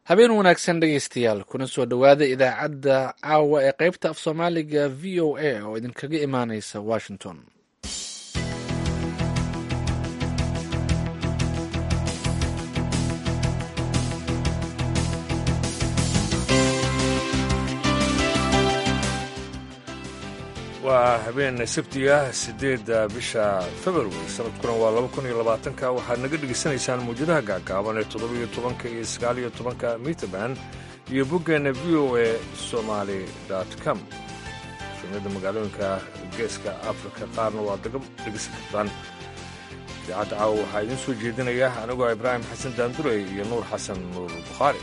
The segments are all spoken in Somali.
habeen wanaagsan dhegaystayaal kuna soo dhowaada idaacadda caawa ee qaybta af soomaaliga v o a oo idinkaga imaaneysa washington. waa habeen sabtiga 8 bisha February sanadkuna waa 2020 waxaad naga dhegaysanaysaan muujadaha gaagaaban ee 17 iyo 19 mitaband iyo boggeena voasomali.com. Sunnada magaalooyinka geeska Afrika qaarna waa dhegaysan kartaan. idaacadda caawa waxaa idin soo jeedinaya anigoo Ibraahim Xasan Daandurey iyo Nuur Xasan Nuur Bukhaari.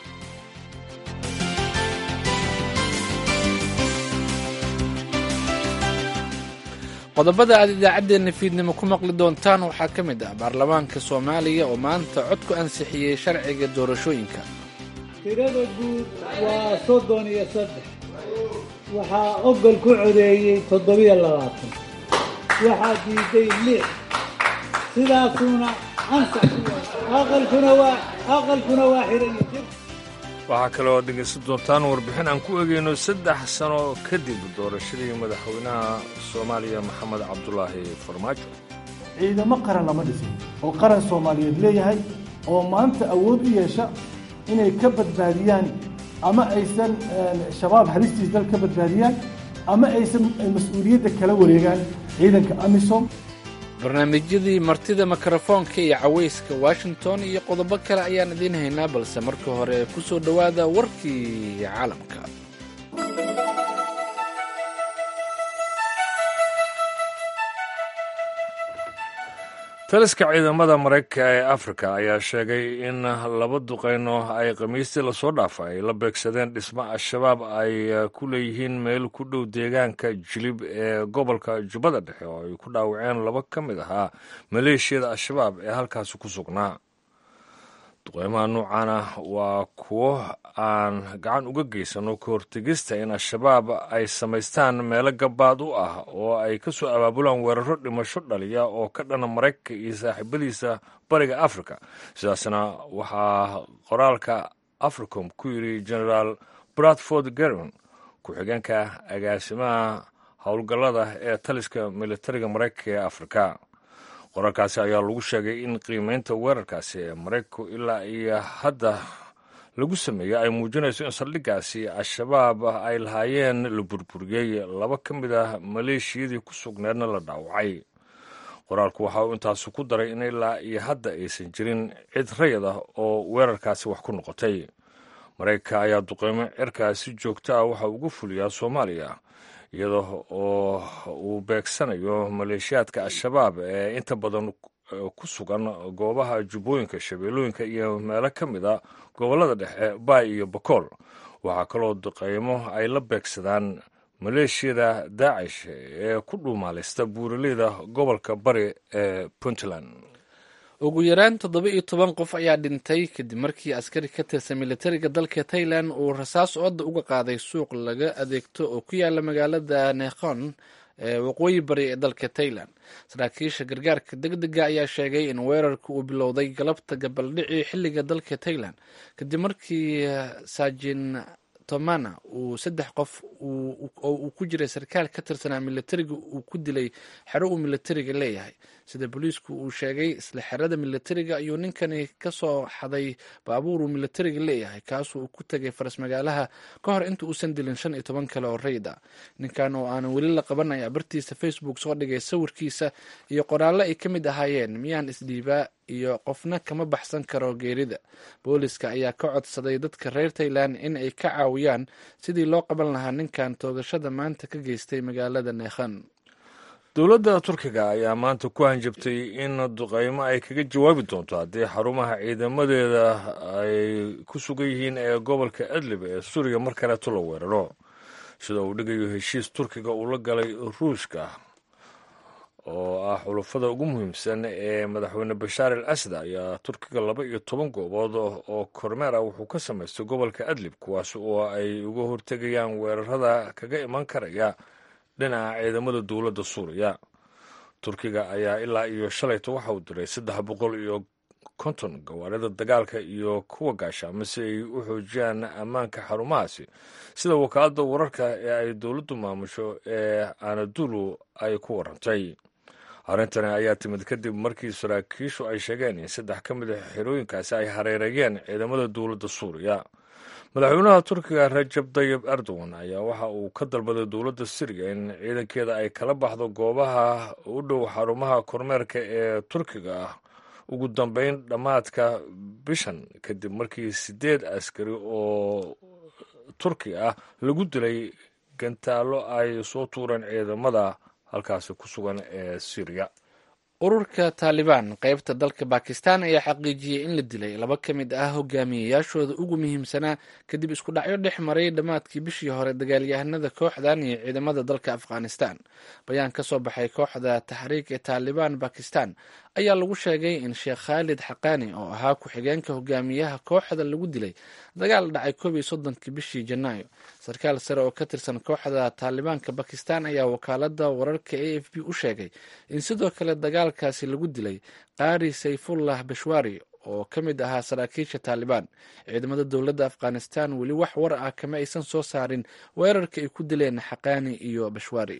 qodobada aad idaacaddeenna fiidnimo ku maqli doontaan waxaa ka mid ah baarlamaanka Soomaaliya oo maanta cod ku ansixiyey sharciga doorashooyinka. tirada guud waa 33 waxaa ogol ku codeeyey 27 waxaa diiday 6 sidaasuna ansax aqalkuna waa xiran yahay. waxaa kaloo dhegaysan doontaan warbixin aan ku egeyno 3 sano kadib doorashadii madaxweynaha Soomaaliya Maxamed Cabdulaahi Farmaajo. ciidamo qaran lama dhisin oo qaran Soomaaliyeed leeyahay oo maanta awood u yeesha inay ka badbaadiyaan ama aysan shabaab halistiis dal ka badbaadiyaan ama aysan mas'uuliyadda kala wareegaan ciidanka AMISOM. barnaamijyadii martida mikrofoonka iyo cawayska Washington iyo qodobo kale ayaan idiin haynaa, balse marka hore ku soo dhowaada warkii caalamka. taliska ciidamada Mareykanka ee Afrika ayaa sheegay in 2 duqeyno ay Khamiistii la soo dhaafay ay la beegsadeen dhismo Al-Shabaab ay ku leeyihiin meel ku dhow deegaanka Jilib ee gobolka Jubbada Dhexe oo ay ku dhaawaceen 2 ka mid ahaa maleeshiyada Al-Shabaab ee halkaas ku sugnaa. duqeymaha noocan ah waa kuwo aan gacan uga geysano ka hortegista in Al-Shabaab ay samaystaan meelo gabaad u ah oo ay ka soo abaabulaan weeraro dhimasho dhaliya oo ka dhana Mareykanka iyo saaxiibadiisa bariga Afrika. sidaasna waxaa qoraalka Africom ku yiri General Bradford Garron, ku-xigeenka agaasimaha howlgallada ee taliska militariga Mareykanka ee Afrika. qoraalkaasi ayaa lagu sheegay in qiimeynta weerarkaasi ee Mareykanku ilaa iyo hadda lagu sameeyay ay muujinayso in saldhiggaasi Al-Shabaab ay lahaayeen la burburiyey, 2 ka mid ah maleeshiyadii ku sugneedna la dhaawacay. qoraalku waxa uu intaasi ku daray in ilaa iyo hadda aysan jirin cid rayid ah oo weerarkaasi wax ku noqotay. Mareykanka ayaa duqeymo cirkaasi joogto ah waxa ugu fuliyaa Soomaaliya iyadoo oo uu beegsanayo maleeshiyaadka Al-Shabaab ee inta badan ku sugan goobaha jubbooyinka, shabeellooyinka iyo meelo ka mid a gobollada dhexe Baay iyo Bakool. waxaa kaloo duqeymo ay la beegsadaan maleeshiyada Daacish ee ku dhuumaaleysta buuraleyda gobolka bari ee Puntland. ugu yaraan 17 qof ayaa dhintay kadib markii askari ka tirsan militariga dalka Thailand uu rasaas ooda uga qaaday suuq laga adeegto oo ku yaala magaalada Nakhon ee waqooyi bari ee dalka Thailand. saraakiisha gargaarka degdega ayaa sheegay in weerarku uu bilowday galabta gabaldhici xilliga dalka Thailand kadib markii Sajin Tomana uu 3 qof uu ku jiray sarkaal ka tirsanaa militariga uu ku dilay xero uu militariga leeyahay. sida booliisku uu sheegay, isla xerada militariga ayuu ninkani ka soo xaday baabuur uu militariga leeyahay, kaasoo uu ku tagay faras magaalaha ka hor inta uusan dilin 15 kale oo rayid ah. ninkan oo aan weli la qaban ayaa bartiisa Facebook soo dhigay sawirkiisa iyo qoraallo ay ka mid ahaayeen miyaan isdhiibaa iyo qofna kama baxsan karo geerida. booliska ayaa ka codsaday dadka reer Thailand in ay ka caawiyaan sidii loo qaban lahaa ninkan toogashada maanta ka geystay magaalada Nakhon. dowladda Turkiga ayaa maanta ku hanjabtay in duqeymo ay kaga jawaabi doonto haddii xarumaha ciidamadeeda ay ku sugan yihiin ee gobolka Idlib ee Suuriya mar kaleeto la weeraro, sida uu dhigayo heshiis Turkiga uu la galay Ruushka oo ah xulafada ugu muhiimsan ee madaxweyne Bashaar al-Asad. ayaa Turkiga 12 goobood oo kormeer ah wuxuu ka samaystay gobolka Idlib, kuwaas oo ay uga hortegayaan weerarada kaga iman karaya dhinaca ciidamada dowladda Suuriya. Turkiga ayaa ilaa iyo shalayto waxa uu diray konton gawaarida dagaalka iyo kuwa gaashaama si ay u xoojiyaan ammaanka xarumahaasi sida wakaaladda wararka ee ay dowladdu maamusho ee anadulu ay ku warantay. arrintani ayaa timid kadib markii saraakiishu ay sheegeen in 3 ka mid a xerooyinkaasi ay hareereeyeen ciidamada dowladda suuriya. madaxweynaha turkiga rajab tayyib erdogan ayaa waxa uu ka dalbaday dowladda siriya in ciidankeeda ay kala baxdo goobaha u dhow xarumaha kormeerka ee turkiga ah ugu dambeyn dhammaadka bishan kadib markii 8 askari oo turki ah lagu dilay gantaallo ay soo tuureen ciidamada halkaasi ku sugan ee Syria. ururka Taliban qaybta dalka Pakistan ayaa xaqiijiyay in la dilay 2 ka mid ah hogaamiyayaashooda ugu muhiimsanaa kadib isku dhacyo dhex maray dhamaadkii bishii hore dagaalyahanada kooxdan iyo ciidamada dalka Afghanistan. bayaan ka soo baxay kooxda Tahriik ee Taliban Pakistan ayaa lagu sheegay in Sheekh Khalid Haqqani oo ahaa ku-xigeenka hogaamiyaha kooxda lagu dilay dagaal dhacay 31 bishii Janaayo. sarkaal sare oo ka tirsan kooxda Talibanka Pakistan ayaa wakaaladda wararka AFP u sheegay in sidoo kale dagaalkaasi lagu dilay Qari Sayfullah Bashwari oo ka mid ahaa saraakiisha Taliban. ciidamada dowladda Afghanistan weli wax war ah kama aysan soo saarin weerarka ay ku dileen Haqqani iyo Bashwari.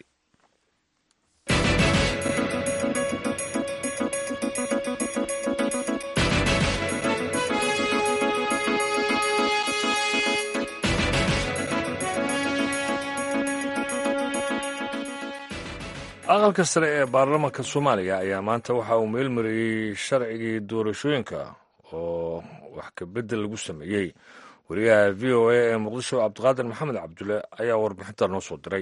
aqalka sare ee baarlamaanka Soomaaliya ayaa maanta waxa uu meelmariyay sharcigii doorashooyinka oo wax ka bedel lagu sameeyay. wariyaha VOA ee Muqdisho Cabdiqaadir Maxamed Cabdulle ayaa warbixinta noo soo diray.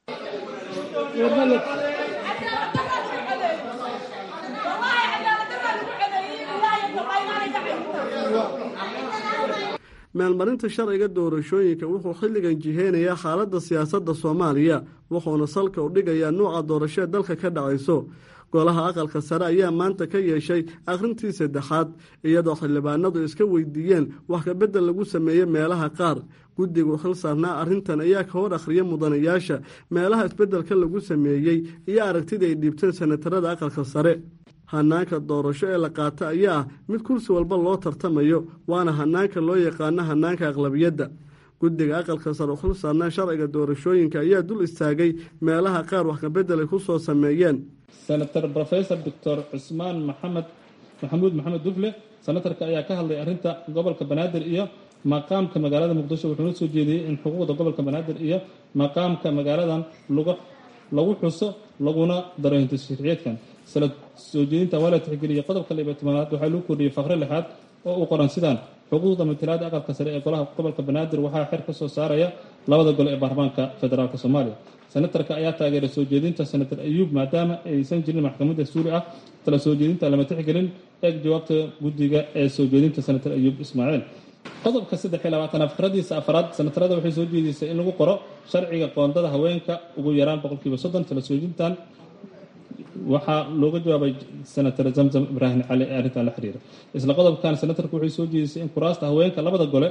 meelmarinta sharciga doorashooyinka wuxuu xilligan jiheynayaa xaaladda siyaasadda Soomaaliya wuxuuna salka u dhigayaa nooca doorashada dalka ka dhacayso. golaha aqalka sare ayaa maanta ka yeeshay akhrintii 3aad iyadoo xildhibaanadu iska weydiiyeen wax ka bedel lagu sameeyey meelaha qaar. guddigu xil saarnaa arrintan ayaa ka hor akhriya mudanayaasha meelaha isbeddelka lagu sameeyey iyo aragtida ay dhiibteen senatarada aqalka sare. hanaanka doorasho ee la qaata ayaa ah mid kursi walba loo tartamayo waana hanaanka loo yaqaano hanaanka aqlabiyadda. guddiga aqalka sare u xil saarnaa sharciga doorashooyinka ayaa dul istaagay meelaha qaar wax ka bedel ay ku soo sameeyeen. senator professor Dr. Cusmaan Maxamuud Maxamed Dufle senatarka ayaa ka hadlay arrinta gobolka Banaadir iyo maqaamka magaalada Muqdisho wuxuuna soo jeediyay in xuquuqda gobolka Banaadir iyo maqaamka magaaladan lagu xuso laguna daro sharciyeedkan. soo jeedinta waa la tixgeliyay qodobka 12aad waxaa lagu kordhiyay faqre 6aad oo u qoran sidaan xuquuqda matalaadda aqalka sare ee golaha gobolka Banaadir waxaa xeer ka soo saaraya labada gol ee baarlamaanka federaalka Soomaaliya. senatarka ayaa taageeray soo jeedinta senator Ayuub maadaama aysan jirin maxkamad dastuuri ah tala soo jeedinta lama tixgelin eeg jawaabta guddiga ee soo jeedinta senator Ayuub Ismaaciil. qodobka 23 faqradiisa 4aad senatarada waxay soo jeedisay in lagu qoro sharciga qoondada haweenka ugu yaraan 30% tala soo jeedintan waxaa looga jawaabay senator Zamzam Ibrahim Cali ee arrintan la xiriira. isla qodobkan senatarku waxay soo jeedisay in kuraasta haweenka labada gole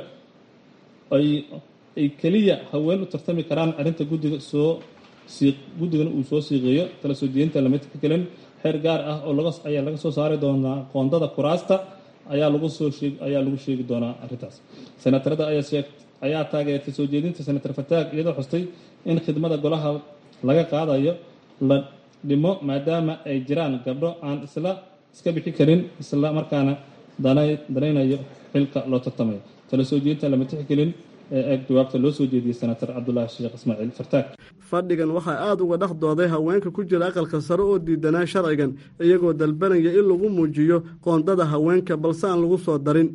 ay kaliya haween u tartami karaan arrinta guddigana uu soo siiqeeyo tala soo jeedinta lama tixgelin xeer gaar ah oo ayaa laga soo saari doonaa qoondada kuraasta ayaa lagu sheegi doonaa arrintaas. senatarada ayaa taageertay soo jeedinta senator Fataag iyadoo xustay in khidmada golaha laga qaadayo la dhimo maadaama ay jiraan gabdho aan iska bixi karin isla markaana danaynayo xilka loo tartamayo. tala soo jeedinta lama tixgelin ee jawaabta loo soo jeediyay senator Cabdullaahi Sheekh Ismaaciil Fartaag. fadhigan waxaa aada uga dhex dooday haweenka ku jira aqalka sare oo diidanaa sharcigan iyagoo dalbanaya in lagu muujiyo qoondada haweenka balse aan lagu soo darin.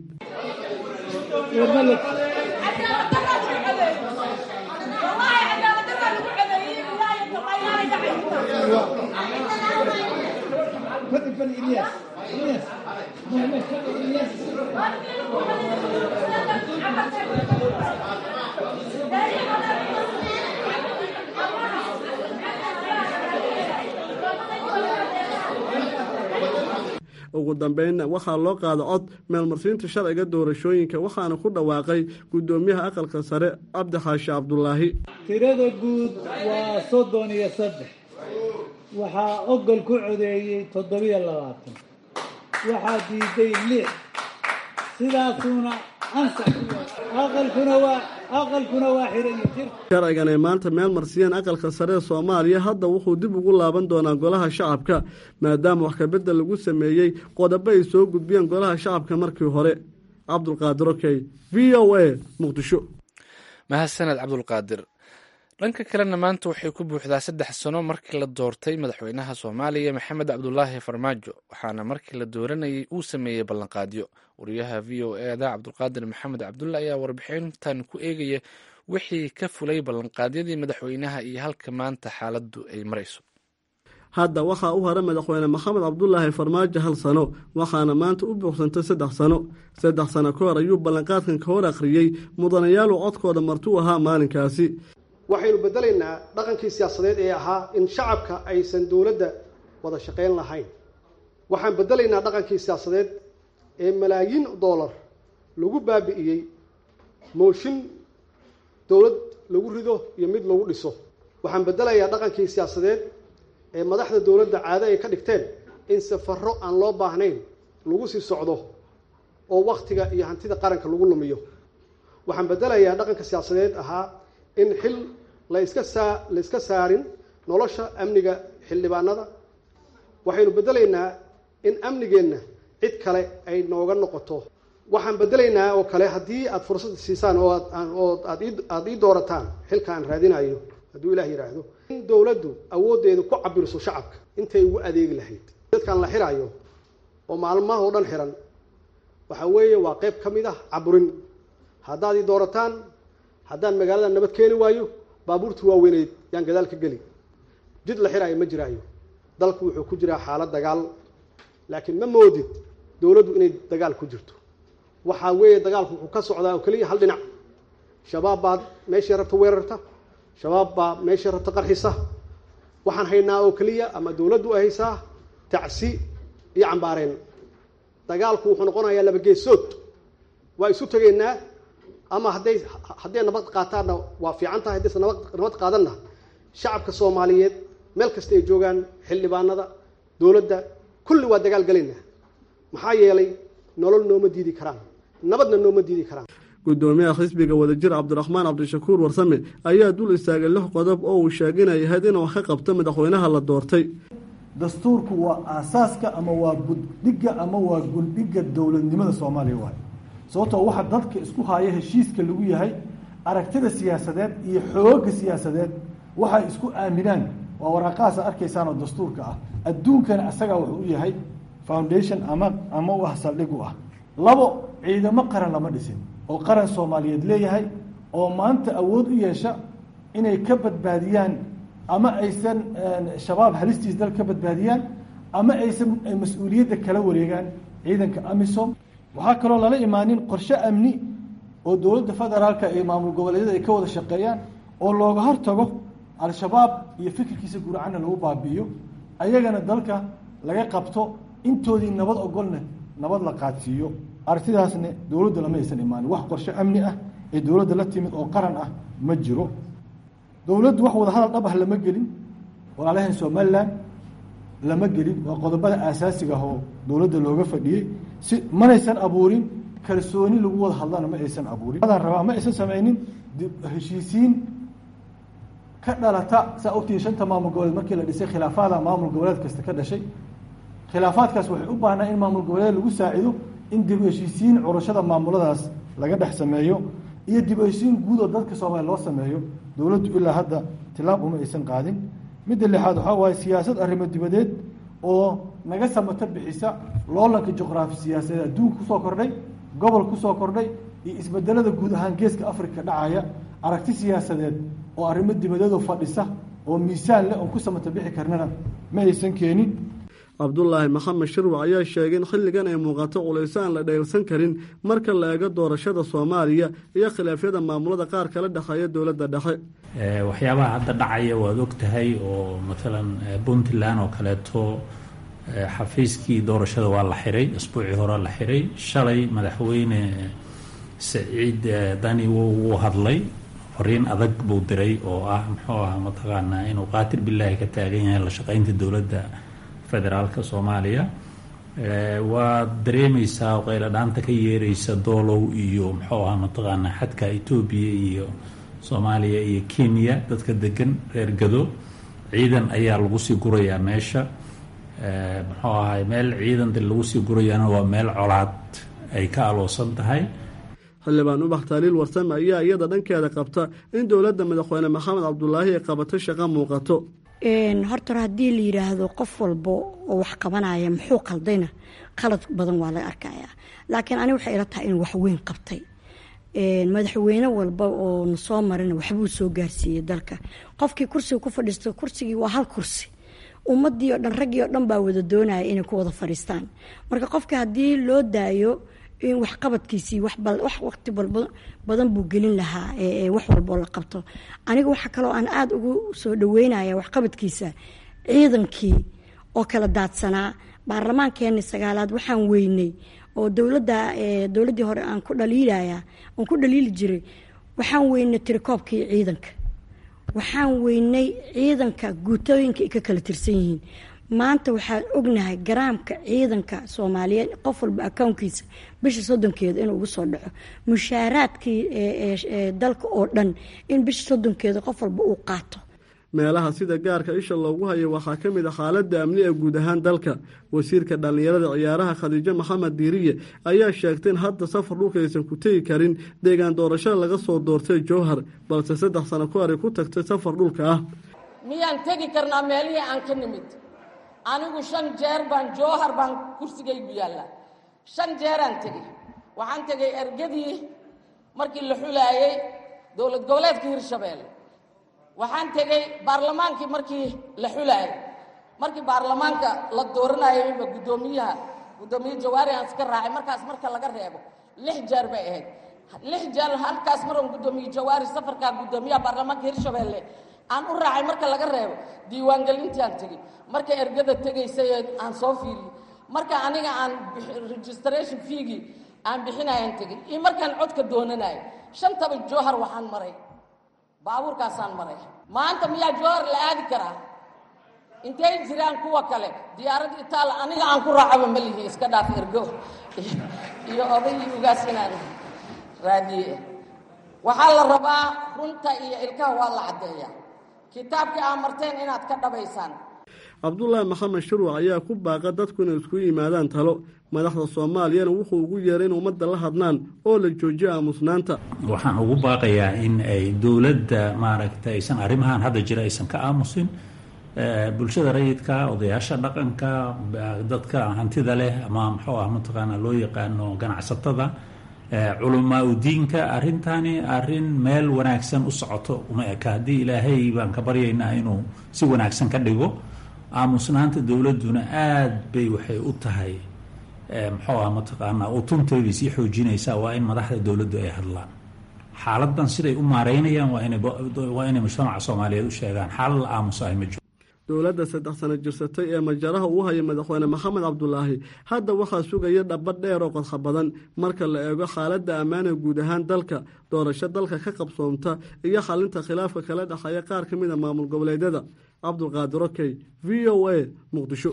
ugu dambeynna waxaa loo qaada cod meelmarsiinta sharciga doorashooyinka waxaana ku dhawaaqay guddoomiyaha aqalka sare Cabdi Xaashi Cabdulaahi. tirada guud waa 33 waxaa ogol ku codeeyay 27 waxaa diiday 6 sidaasuna ansax aqalkuna waa xiran jir sharcigan ay maanta meel marsiyeen aqalka sare ee Soomaaliya hadda wuxuu dib ugu laaban doonaa golaha shacabka maadaama wax ka bedel lagu sameeyay qodobo ay soo gudbiyeen golaha shacabka markii hore Cabdulqaadir Okey VOA Muqdisho mahadsaned Cabdulqaadir dhanka kalena maanta waxay ku buuxdaa 3 sano markii la doortay madaxweynaha Soomaaliya Maxamed Cabdullaahi Farmaajo waxaana markii la dooranayay uu sameeyay ballanqaadyo wariyaha VOA da Cabdulqaadir Maxamed Cabdullaahi ayaa warbixintan ku eegaya wixii ka fulay ballanqaadyadii madaxweynaha iyo halka maanta xaaladdu ay marayso hadda waxa uu hore madaxweyne Maxamed Cabdullaahi Farmaajo hal sano waxaana maanta u buuxsantay 3 sano 3 sano ka hor ayuu ballanqaadkan ka hor akhriyay mudanayaal codkooda martuu ahaa maalinkaasi waxaynu bedelaynaa dhaqankii siyaasadeed ee ahaa in shacabka aysan dawladda wada shaqayn lahayn waxaan bedelaynaa dhaqankii siyaasadeed ee malaayiin dollar lagu baabi'iyay mooshin dawlad lagu rido iyo mid lagu dhiso waxaan bedelayaa dhaqankii siyaasadeed ee madaxda dawladda caado ay ka dhigteen in safarro aan loo baahnayn lagu sii socdo oo wakhtiga iyo hantida qaranka lagu lumiyo waxaan bedelayaa dhaqanka siyaasadeed ahaa in xil la iska saarin nolosha amniga xildhibaanada waxaynu bedelaynaa in amnigeenna cid kale ay nooga noqoto waxaan bedelaynaa oo kale haddii aad fursad siisaan oo aad ii doorataan xilka aan raadinayo hadduu ilaah yidhaahdo in dawladdu awooddeedu ku cabirso shacabka intay ugu adeegi lahayd dadkan la xirayo oo maalmaha oo dhan xiran waxa weeye waa qayb ka mid ah caburin haddaad ii doorataan haddaan magaalada nabad keeni waayo baabuurtu waaweyneed yaan gadaal ka geli jid la xiraayo ma jiraayo dalku wuxuu ku jiraa xaalad dagaal laakiin ma moodid dawladdu inay dagaal ku jirto waxaa weeye dagaalku wuxuu ka socdaa oo keliya hal dhinac shabaab baa meeshii rabta weerarta shabaab baa meeshii rabta qarxisa waxaan haynaa oo keliya ama dawladdu ay haysaa tacsi iyo cambaareen dagaalku wuxuu noqonayaa laba geesood waa isu tegaynaa ama hadday nabad qaataanna waa fiican tahay haddaysan nabad qaadanna shacabka Soomaaliyeed meel kasta ay joogaan xildhibaanada dawladda kulli waa dagaal galaynaa maxaa yeelay nolol nooma diidi karaan nabadna nooma diidi karaan gudoomiyaha xisbiga wadajir Cabdiraxmaan Cabdishakuur Warsame ayaa dul istaagay 6 qodob oo uu sheeganayay inuu wax ka qabto madaxweynaha la doortay dastuurku waa aasaaska ama waa guddiga ama waa gulbiga dawladnimada Soomaaliya waa sababtoo waxa dadka isku haaya heshiiska lagu yahay aragtida siyaasadeed iyo xoogga siyaasadeed waxa isku aaminaan waa waraaqaas arkaysaan oo dastuurka ah adduunkana asaga wuxuu u yahay foundation ama wax saldhig u ah 2 ciidamo qaran lama dhisin oo qaran Soomaaliyeed leeyahay oo maanta awood u yeesha inay ka badbaadiyaan ama aysan shabaab halistiis dal ka badbaadiyaan ama aysan mas'uuliyadda kala wareegaan ciidanka AMISOM waxaa kaloo lala imaanin qorshe amni oo dawladda federaalka ee maamul goboleedyada ay ka wada shaqeeyaan oo looga hortago al-shabaab iyo fikirkiisa guracana lagu baabi'iyo ayagana dalka laga qabto intoodii nabad ogolna nabad la qaadsiiyo aragtidaasna dawladda lama aysan imaanin wax qorshe amni ah ee dawladda la timid oo qaran ah ma jiro dawladdu wax wada hadal dhab ah lama gelin walaalahan Soomaaliland lama gelin waa qodobada aasaasiga ah oo dawladda looga fadhiyay si manaysan abuurin kalsooni lagu wada hadlana ma aysan abuurin hadaan rabaa ma aysan sameeynin heshiisiin ka dhalata saa ogtii 5 maamul goboleed markii la dhisay khilaafaadka maamul goboleed kasta ka dhashay khilaafaadkaas waxay u baahnaa in maamul goboleed lagu saacido in dib u heshiisiin curashada maamuladaas laga dhex sameeyo iyo dib u heshiisiin guud oo dadka Soomaaliya loo sameeyo dawladdu ilaa hadda tilaab uma aysan qaadin mid lixaad waxa waaye siyaasad arrimo dibadeed oo naga samata bixisa loolanka juqraafi siyaasadeed adduunka ku soo kordhay gobol ku soo kordhay iyo isbedelada guud ahaan geeska Afrika dhacaya aragti siyaasadeed oo arrimo dibadeed oo fadhisa oo miisaan leh oo ku samata bixi karnana ma aysan keenin Cabdullaahi Maxamed Shirwac ayaa sheegay in xilligan ay muuqato culaysaan la dheelsan karin marka la eego doorashada Soomaaliya iyo khilaafyada maamulada qaar kala dhaxaya dawladda dhexe waxyaabaha hadda dhacaya waad ogtahay oo midalan Puntland oo kaleeto xafiiskii doorashada waa la xiray isbuucii hore la xiray shalay madaxweyne Saciid Dani wuu hadlay fariin adag buu diray oo ah muxuu ahaa mataqaanaa inuu qaatir billaahi ka taagan yahay la shaqaynta dawladda federaalka Soomaaliya waa dareemaysaa qayla dhaanta ka yeeraysa doolow iyo muxuu ahaa mataqaanaa xadka Ethiopia iyo Soomaaliya iyo Kenya dadka degan reer Gado ciidan ayaa lagu sii gurayaa meesha muxuu ahaa meel ciidan lagu sii gurayaana waa meel colaad ay ka aloosan tahay. xildhibaan Ubax Taaliil Warsame ayaa iyada dhankeeda qabta in dowladda madaxweyne Maxamed Cabdullaahi ay qabato shaqo muuqato. horta haddii la yiraahdo qof walba oo wax qabanaya muxuu qaldayna qalad badan waa laga arkayaa, laakiin aniga waxay ila tahay in wax weyn qabtay. madaxweyne walba oo soo marina waxbuu soo gaarsiiyey dalka. qofkii kursiga ku fadhiisto kursigii waa hal kursi, ummadii oo dhan raggii oo dhan baa wada doonaya inay ku wada fadhiistaan. marka qofka haddii loo daayo in wax qabadkiisii wax waqti badan buu gelin lahaa wax walba oo la qabto. aniga waxa kaloo aan aada ugu soo dhaweynaya wax qabadkiisa ciidankii oo kala daadsanaa. baarlamaankeeni 9aad waxaan weynay oo dowladdii hore aan ku dhaliili jiray, waxaan weynay tirikoobkii ciidanka, waxaan weynay ciidanka guutooyinka ay ka kala tirsan yihiin. maanta waxaan ognahay garaamka ciidanka Soomaaliyeed qof walba akoonkiisa bisha 30 inuu ugu soo dhaco. mushaaraadkii dalka oo dhan in bisha 30 qof walba uu qaato. meelaha sida gaarka isha loogu hayo waxaa ka mid ah xaaladda amni ee guud ahaan dalka. wasiirka dhallinyarada ciyaaraha Khadiijo Maxamed Diiriye ayaa sheegtay in hadda safar dhulka aysan ku tegi karin deegaan doorashada laga soo doortay Jowhar, balse 3 sano ka hor ay ku tagtay safar dhulka ah. miyaan tegi karnaa meelihii aan ka nimid? anigu 5 jeer baan Jowhar baan kursigaygu yaalla. 5 jeeraan tegey. waxaan tegey ergadii markii la xulaayay dowlad goboleedka Hirshabeelle. waxaan tegey baarlamaankii markii la xulaayay. markii baarlamaanka la dooranayay gudoomiye Jawaari aan iska raacay. markaas marka laga reebo 6 jeer bay ahayd. 6 jeer halkaas mar oo gudoomiye Jawaari safarka gudoomiyaha baarlamaanka Hirshabeelle aan u raacay marka laga reebo diiwaangelintii aan tegey. marka ergada tegaysay aan soo fiiriyay. marka aniga aan registration fee-gii aan bixinayaan tegey. iyo markaan codka doonanayay 5 Jowhar waxaan maray baabuurkaasaan maray. maanta miyaa Jowhar la aadi karaa? intay jiraan kuwa kale diyaarad itaal aniga aan ku raacaba ma lihi iska dhaaf ergo iyo odaygii ugaasinaana raadiye. waxaa la rabaa runta iyo ilkaha waa la caddeeyaa. kitaabkii aan marteen inaad ka dhabaysaan. Cabdullaahi Maxamed Shirwac ayaa ku baaqa dadku inay isku yimaadaan talo. madaxda Soomaaliyana wuxuu ugu yeeray in ummadda la hadlaan oo la joojiyo aamusnaanta. waxaan ugu baaqayaa in ay dowladda maaragtay aysan arrimahan hadda jira aysan ka aamusin. bulshada rayidka, odayaasha dhaqanka, dadka hantida leh ama muxuu ah mataqaanaa loo yaqaano ganacsatada, culamaa u diinka, arrintani arrin meel wanaagsan u socoto uma eka. haddii ilaahay baan ka baryaynaa inuu si wanaagsan ka dhigo. aamusnaanta dowladduna aad bay waxay u tahay muxuu ah mataqaanaa utunteedii sii xoojinaysaa. waa in madaxda dowladdu ay hadlaan. xaaladan siday u maareynayaan waa inay mujtamaca Soomaaliyeed u sheegaan. xaalad la aamusahay ma jiro. dowladda 3 sano jirsatay ee majaraha uu haya madaxweyne Maxamed Cabdullaahi hadda waxaa sugaya dhaba dheer oo qodxa badan marka la eego xaaladda ammaanka guud ahaan dalka, doorasho dalka ka qabsoomta iyo xalinta khilaafka kala dhaxaya qaar ka mid ah maamul goboleedyada. Cabdulqaadir Okey, VOA, Muqdisho.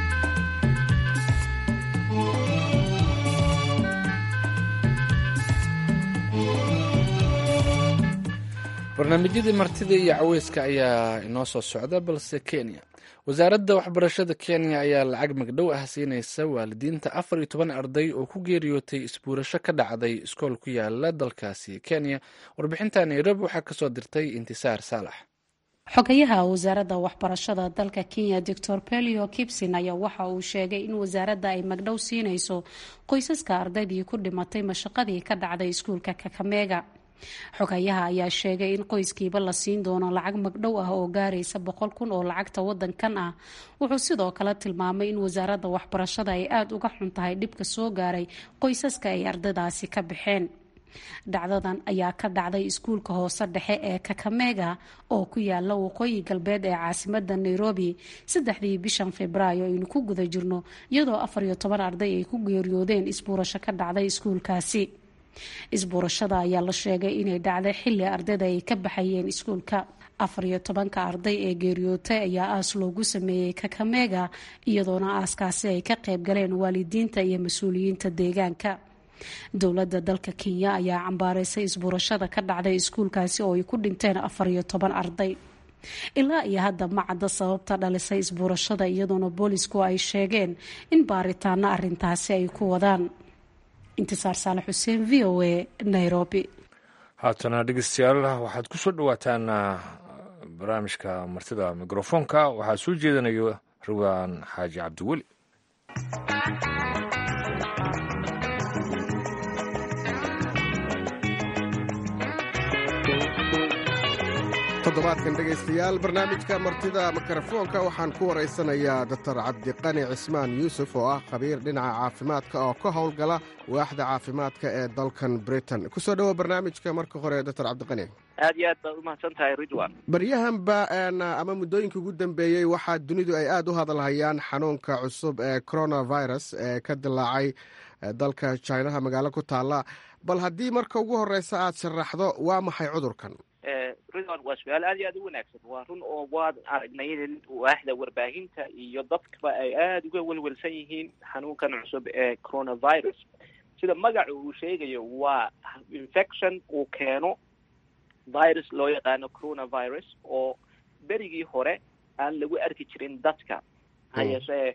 barnaamijyadii martida iyo caweyska ayaa inoo soo socda, balse Kenya. wasaaradda waxbarashada Kenya ayaa lacag magdhow ah siinaysa waalidiinta 14 arday oo ku geeriyootay isbuurasho ka dhacday iskool ku yaala dalkaasi Kenya. warbixinta Nairobi waxaa kasoo dirtay Intisaar Saalax. xogayaha wasaaradda waxbarashada dalka Kenya Dr. Pelio Kipsin ayaa waxa uu sheegay in wasaaradda ay magdhow siinayso qoysaska ardaydii ku dhimatay mashaqadii ka dhacday iskuulka Kakamega. xogayaha ayaa sheegay in qoyskiiba la siin doono lacag magdhow ah oo gaaraysa 100,000 oo lacagta wadankan ah. wuxuu sidoo kale tilmaamay in wasaaradda waxbarashada ay aada uga xun tahay dhibka soo gaaray qoysaska ay ardaydaasi ka baxeen. dhacdadan ayaa ka dhacday iskuulka hoose dhexe ee Kakamega oo ku yaala waqooyi galbeed ee caasimadda Nairobi 3 bishan Febraayo aynu ku guda jirno, iyadoo 14 arday ay ku geeriyoodeen isbuurasho ka dhacday iskuulkaasi. isbuurashada ayaa la sheegay inay dhacday xilli ardayda ay ka baxayeen iskuulka. 14 arday ee geeriyootay ayaa aas loogu sameeyey Kakamega iyadoona aaskaasi ay ka qayb galeen waalidiinta iyo mas-uuliyiinta deegaanka. dowladda dalka Kenya ayaa cambaaraysay isbuurashada ka dhacday iskuulkaasi oo ay ku dhinteen 14 arday. ilaa iyo hadda ma cadda sababta dhalisay isbuurashada iyadoona boolisku ay sheegeen in baaritaano arrintaasi ay ku wadaan. Intisaar Saalax Xuseen, VOA, Nairobi. haatana dhegeystayaal waxaad ku soo dhawaataan barnaamijka martida mikrofoonka waxaa soo jeedinayo Ridwaan Xaaji Cabdiweli. toddobaadkan dhegaystayaal barnaamijka martida mikrofoonka waxaan ku waraysanayaa Dr. Cabdiqani Cismaan Yuusuf oo ah khabiir dhinaca caafimaadka oo ka howlgala waaxda caafimaadka ee dalkan Britain. ku soo dhawo barnaamijka marka hore Dr. Cabdiqani. aad iyo aad baad u mahadsantahay Ridwaan. baryahanba ama muddooyinkii ugu dambeeyey waxaa dunidu ay aad u hadalhayaan xanuunka cusub ee coronavirus ee ka dilaacay dalka Chinaha magaalo ku taala. bal haddii marka ugu horeysa aad sharaxdo waa maxay cudurkan? Ridwan, waa su-aal aad iyo aad u wanaagsan. waa run oo waad aragnay in waaxda warbaahinta iyo dadkaba ay aada uga welwelsan yihiin xanuunkan cusub ee coronavirus. sida magaca uu sheegayo waa infection uu keeno virus loo yaqaano coronavirus oo berigii hore aan lagu arki jirin dadka. hayeeshee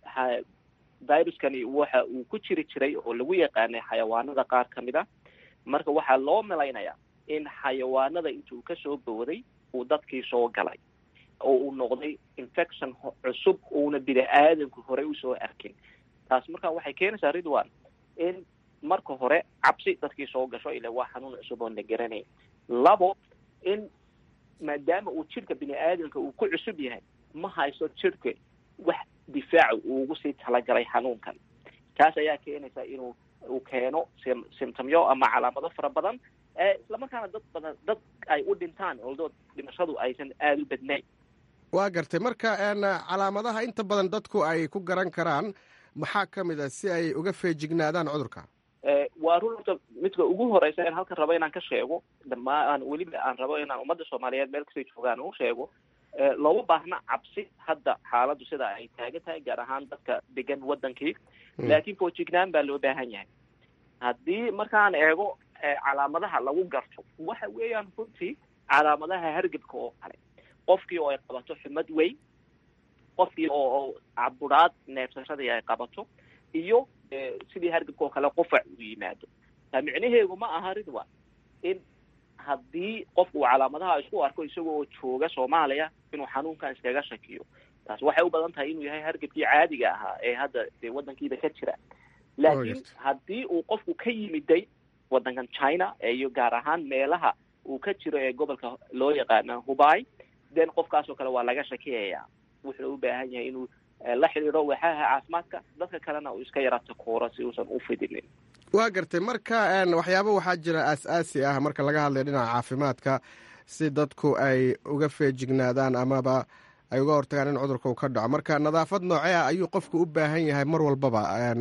viruskani waxa uu ku jiri jiray oo lagu yaqaanay xayawaanada qaar ka mid a. marka waxaa loo malaynayaa in xayawaanada intuu ka soo booday uu dadkii soo galay oo uu noqday infection cusub uuna bini-aadanku horey usoo arkin. taas markaa waxay keenaysaa Ridwan in marka hore cabsi dadkii soo gasho ila waa xanuun cusub oo la garanayn. labo, in maadaama uu jidhka bini-aadanka uu ku cusub yahay ma hayso jidhka wax difaaca uu ugu sii talagalay xanuunkan. taas ayaa keenaysa inuu keeno symptomyo ama calaamado fara badan islamarkaana dad ay u dhintaan oldoo dhimashadu aysan aada u badnayn. waa gartay marka calaamadaha inta badan dadku ay ku garan karaan maxaa ka mid a si ay uga feejignaadaan cudurka? waa run horta midka ugu horeysa aan halkan rabo inaan ka sheego dhammaan weliba aan rabo inaan ummadda Soomaaliyeed meel kastay joogaan u sheego looma baahna cabsi hadda xaaladdu sida ay taagan tahay gaar ahaan dadka degan wadankii laakiin foojignaan baa loo baahan yahay. haddii markaan eego calaamadaha lagu garto waxa weeyaan runtii calaamadaha hargabka oo kale, qofkii oo ay qabato xumad weyn, qofkii oo caburaad neefsashadii ay qabato, iyo sidii hargabka oo kale qufac u yimaado. taa micnaheedu ma aha Ridwan in haddii qofku calaamadaha isku arko isagoo jooga Soomaaliya inuu xanuunkan iskaga shakiyo. taas waxay u badan tahay inuu yahay hargabkii caadiga ahaa ee hadda wadankiida ka jira. laakiin haddii uu qofku ka yimiday wadankan China iyo gaar ahaan meelaha uu ka jiro ee gobolka loo yaqaano Hubei, then qofkaasoo kale waa laga shakiyayaa. wuxuu u baahan yahay inuu la xiriiro waaxaha caafimaadka, dadka kalena uu iska yarato koora si uusan u fidinin. waa gartay marka waxyaabo waxaa jira aas-aasi ah marka laga hadlay dhinaca caafimaadka si dadku ay uga feejignaadaan amaba ay uga hortagaan in cudurka uu ka dhaco. marka nadaafad noocee ah ayuu qofku u baahan yahay mar walbaba?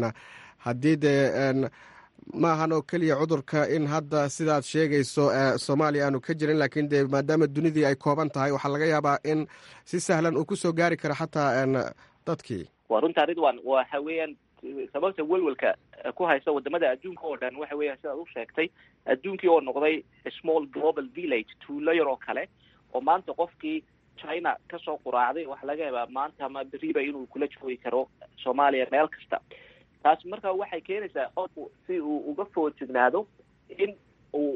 haddii dee maahan oo keliya cudurka in hadda sidaad sheegayso Soomaaliya aanu ka jirin, laakiin dee maadaama dunidii ay kooban tahay waxaa laga yaabaa in si sahlan uu kusoo gaari karo xataa dadkii. waa runtaa Ridwan, waxa weeyaan sababta welwelka ku haysta wadamada adduunka oo dhan waxa weeyaan sidaad u sheegtay, adduunkii oo noqday small global village, tuulo yar oo kale oo maanta qofkii China kasoo quraacday waxa laga yaabaa maanta ama beriba inuu kula joogi karo Soomaaliya meel kasta. taas marka waxay keenaysaa qofku si uu uga foojignaado in uu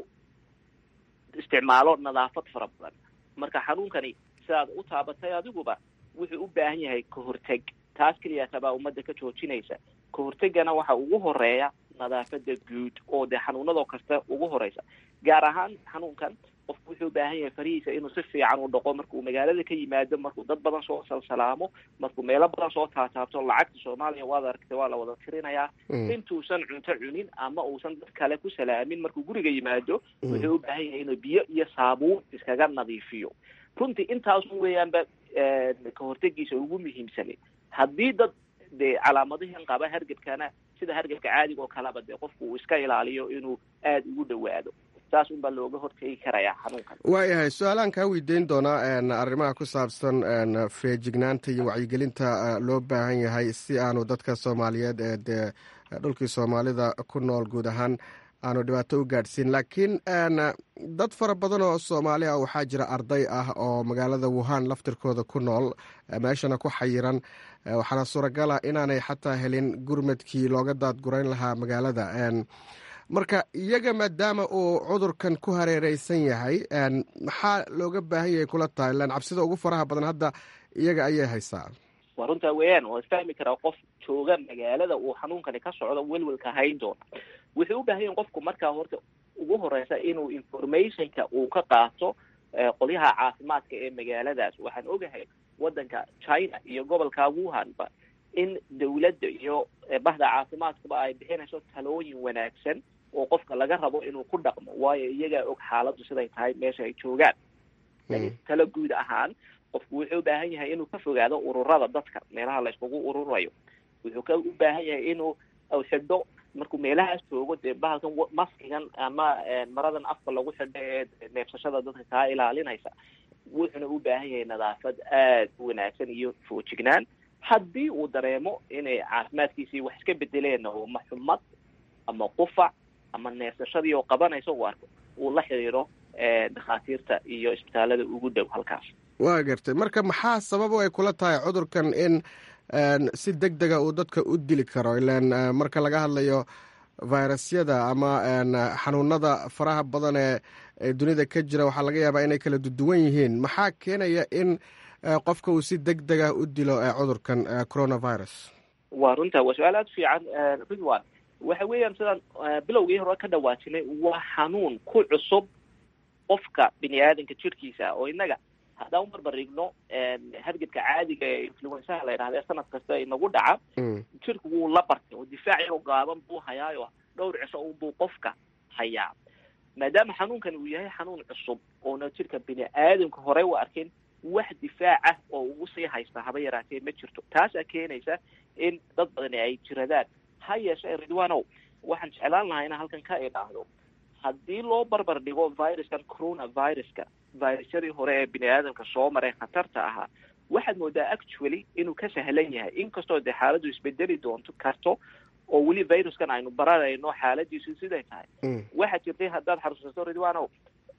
isticmaalo nadaafad fara badan. marka xanuunkani sidaad u taabatay adiguba wuxuu u baahan yahay ka horteg. taas keliya tabaa ummadda ka joojinaysa. ka hortegana waxa ugu horeeya nadaafada guud oo dee xanuunadoo kasta ugu horeysa. gaar ahaan xanuunkan qofku wuxuu u baahan yahay farihiisa inuu si fiican u dhaqo markuu magaalada ka yimaado, markuu dad badan soo salsalaamo, markuu meelo badan soo taataabto. lacagta Soomaaliya waad aragtay waa la wada tirinayaa. intuusan cunto cunin ama uusan dad kale ku salaamin markuu guriga yimaado wuxuu u baahan yahay inuu biyo iyo saabuun iskaga nadiifiyo. runtii intaas weeyaanba ka hortegiisa ugu muhiimsanay. haddii dad dee calaamadihin qaba hargabkana sida hargabka caadiga oo kaleba dee qofku uu iska ilaaliyo inuu aada ugu dhawaado. saas unbaa looga hortegi karayaa xanuunkan. waayahay su-aalaan kaa weydiin doonaa arrimaha ku saabsan feejignaanta iyo wacyigelinta loo baahan yahay si aanu dadka soomaaliyeed ee dee dhulkii soomaalida ku nool guud ahaan aanu dhibaato u gaadhsiin. laakiin dad fara badan oo soomaali ah waxaa jira arday ah oo magaalada wuhan laftirkooda ku nool meeshana ku xayiran, waxaana suuragala inaanay xataa helin gurmadkii looga daadgurayn lahaa magaalada. marka iyaga maadaama uu cudurkan ku hareereysan yahay maxaa looga baahan yahay kula tahay? ilaan cabsida ugu faraha badan hadda iyaga ayay haysaa. waa runtaa weeyaan, waa isfahmi karaa qof jooga magaalada uu xanuunkani ka socdo welwelka hayn doona. wuxuu u baahan yahay qofku markaa horta ugu horeysa inuu informationka uu ka qaato qolyaha caafimaadka ee magaaladaas. waxaan ogahay wadanka China iyo gobolka Wuhanba in dawladda iyo bahda caafimaadkuba ay bixinayso talooyin wanaagsan oo qofka laga rabo inuu ku dhaqmo, waayo iyagaa og xaaladdu siday tahay meesha ay joogaan. laakiin talo guud ahaan qofku wuxuu u baahan yahay inuu ka fogaado ururada dadka meelaha la iskugu ururayo. wuxuu u baahan yahay inuu xidho markuu meelahaas joogo dee bahalkan maskigan ama maradan afka lagu xidho ee neefsashada dadka kaa ilaalinaysa. wuxuuna u baahan yahay nadaafad aada u wanaagsan iyo foojignaan. haddii uu dareemo inay caafimaadkiisii wax iska bedeleen oo ma xumad ama qufac ama neefsashadii oo qabanayso u arko, uu la xiriiro dhakhaatiirta iyo isbitaalada ugu dhow halkaas. waa gartay. marka maxaa sababo ay kula tahay cudurkan in si deg dega uu dadka u dili karo? ilaan marka laga hadlayo virusyada ama xanuunada faraha badan ee dunida ka jira waxaa laga yaabaa inay kala duwan yihiin. maxaa keenaya in qofka uu si deg dega u dilo cudurkan coronavirus? waa runta, waa su-aal aada fiican ridwan. waxa weeyaan sidaan bilowgii hore ka dhawaajinay, waa xanuun ku cusub qofka bini aadanka jirkiisa oo inaga haddaan u barbardhigno hargabka caadiga ee influensaha la yidhahda sanad kasta inagu dhaca, jirku wuu la bartay oo difaac yaroo gaaban buu hayaayo dhowr cisho unbuu qofka hayaa. maadaama xanuunkan uu yahay xanuun cusub oona jirka bini aadanka horey u arkin, wax difaac ah oo ugu sii haysta haba yaraatee ma jirto. taasaa keenaysa in dad badani ay jiradaan. ha yeeshee ridwanow, waxaan jeclaan lahaa inaan halkan ka idhaahdo, haddii loo barbar dhigo viruskan coronaviruska virusyadii hore ee bini aadamka soo maray khatarta ahaa, waxaad moodaa actually inuu ka sahlan yahay, inkastoo dee xaaladdu isbedeli doonto karto oo weli viruskan aynu baranayno xaaladiisu siday tahay. waxaa jirtay haddaad xasuusato ridwanow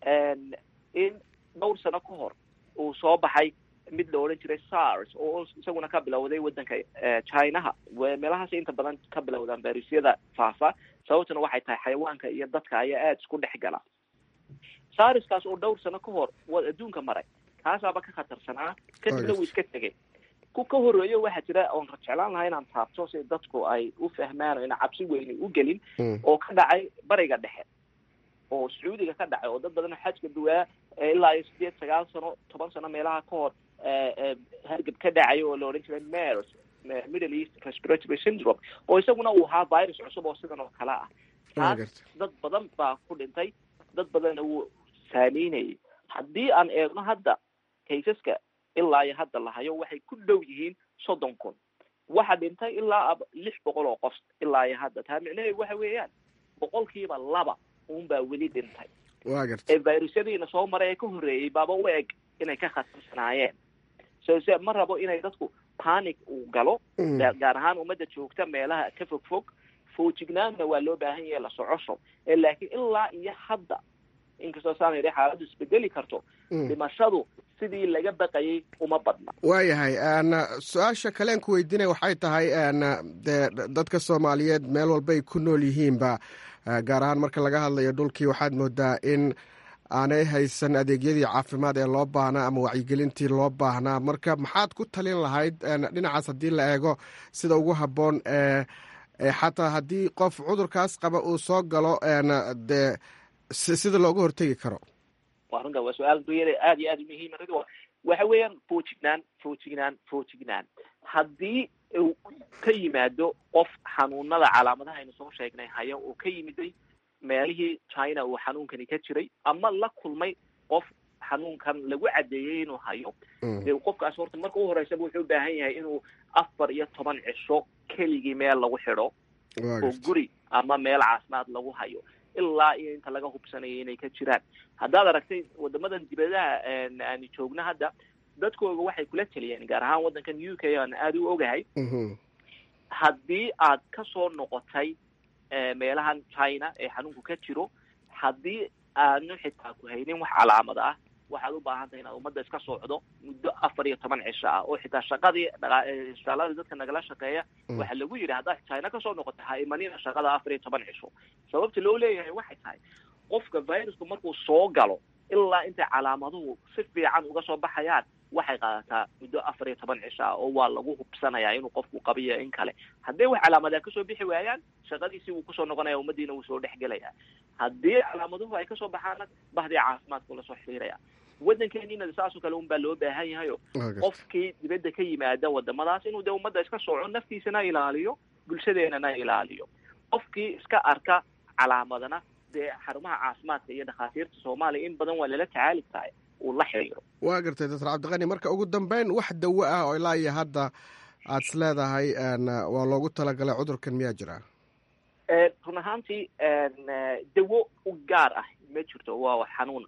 in dhowr sano ka hor uu soo baxay mid la odhan jiray SARS oo isaguna ka bilowday wadanka Chinaha. meelahaas inta badan ka bilowdaan virusyada faafa, sababtuna waxay tahay xayawaanka iyo dadka ayaa aada isku dhex gala. SARS-kaas oo dhowr sano ka hor adduunka maray, kaasaaba ka khatarsanaa, kadibna wuu iska tegay. ku ka horreeyo waxaa jira oon jeclaan lahaa inaan taabto si dadku ay u fahmaan oo ina cabsi weyni u gelin, oo ka dhacay bariga dhexe oo Sacuudiga ka dhacay, oo dad badan xajka duwaa ilaa 8-9 sano 10 sano meelaha ka hor hargab ka dhacay oo la odhan jiray MERS, Middle East Respiratory Syndrome, oo isaguna uu ahaa virus cusub oo sidan oo kale ah. dad badan baa ku dhintay, dad badanna wuu saameynayay. haddii aan eegno hadda kaysaska ilaa iyo hadda la hayo waxay ku dhow yihiin 30,000. waxaa dhintay ilaa 600 oo qof ilaa iyo hadda. taa micnaheedu waxa weeyaan 2% unbaa weli dhintay. waa gartay. ee virusyadiina soo maray ee ka horreeyey baaba u eg inay ka khatarsanaayeen. so ma rabo inay dadku panic uu galo, gaar ahaan ummadda joogta meelaha ka fog foojignaanna waa loo baahan yahay la socosho. laakiin ilaa iyo hadda inkastoo saan yidhi xaaladdu isbedeli karto, dhimashadu sidii laga baqayay uma badna. waayahay su-aasha kaleen ku weydiinaya waxay tahay dee dadka Soomaaliyeed meel walbay ku nool yihiinba, gaar ahaan marka laga hadlayo dhulkii, waxaad moodaa in aanay haysan adeegyadii caafimaad ee loo baahnaa ama wacyigelintii loo baahnaa. marka maxaad ku talin lahayd dhinacaas haddii la eego sida ugu habboon xataa haddii qof cudurkaas qaba uu soo galo dee sida looga hortegi karo? waa runta, waa su-aal aada iyo aada muhiima ridwa. waxa weeyaan foojignaan. haddii uu ka yimaado qof xanuunada calaamadaha aynu soo sheegnay haya oo ka yimiday meelihii China uu xanuunkani ka jiray, ama la kulmay qof xanuunkan lagu cadeeyey inuu hayo, dee qofkaas horta marka u horeysaba wuxuu u baahan yahay inuu 14 cisho keligii meel lagu xidho oo guri ama meel caafimaad lagu hayo. ilaa iyo inta laga hubsanaya inay ka jiraan. haddaad aragtay wadamadan dibadaha aan joogna hadda dadkooga waxay kula taliyeen, gaar ahaan waddankan UK aan aada u ogahay, haddii aad ka soo noqotay meelahan China ee xanuunku ka jiro, haddii aanu xitaa ku haynin wax calaamad ah, waxaad u baahan tahay inaad ummadda iska socdo muddo 14 cisho ah, oo xitaa shaqadii isbitaalada dadka nagala shaqeeya waxaa lagu yidhi haddaad China ka soo noqotay ha imanina shaqada 14 cisho. sababta loo leeyahay waxay tahay qofka virusku markuu soo galo ilaa intay calaamaduhu si fiican uga soo baxayaan waxay qaadataa muddo 14 cisho ah, oo waa lagu hubsanayaa inuu qofku qabiyo in kale. haddii wax calaamadaha kasoo bixi waayaan, shaqadiisii wuu kusoo noqonaya, ummadiina wuu soo dhexgelaya. haddii calaamaduhu ay kasoo baxaana bahdii caafimaadku la soo xiriiraya. waddankeeniina saasoo kale unbaa loo baahan yahayo qofkii dibadda ka yimaada wadamadaas inuu dee ummadda iska sooco, naftiisana ilaaliyo, bulshadeenana ilaaliyo. qofkii iska arka calaamadana dee xarumaha caafimaadka iyo dhakhaatiirta Soomaaliya in badan waa lala tacaali karaa uu la xiriiro. waa gartay Dr. Cabdiqani, marka ugu dambeyn wax dawo ah oo ilaa iyo hadda aad is leedahay waa loogu talagalay cudurkan miyaa jira? run ahaantii dawo u gaar ah ma jirto, waa xanuun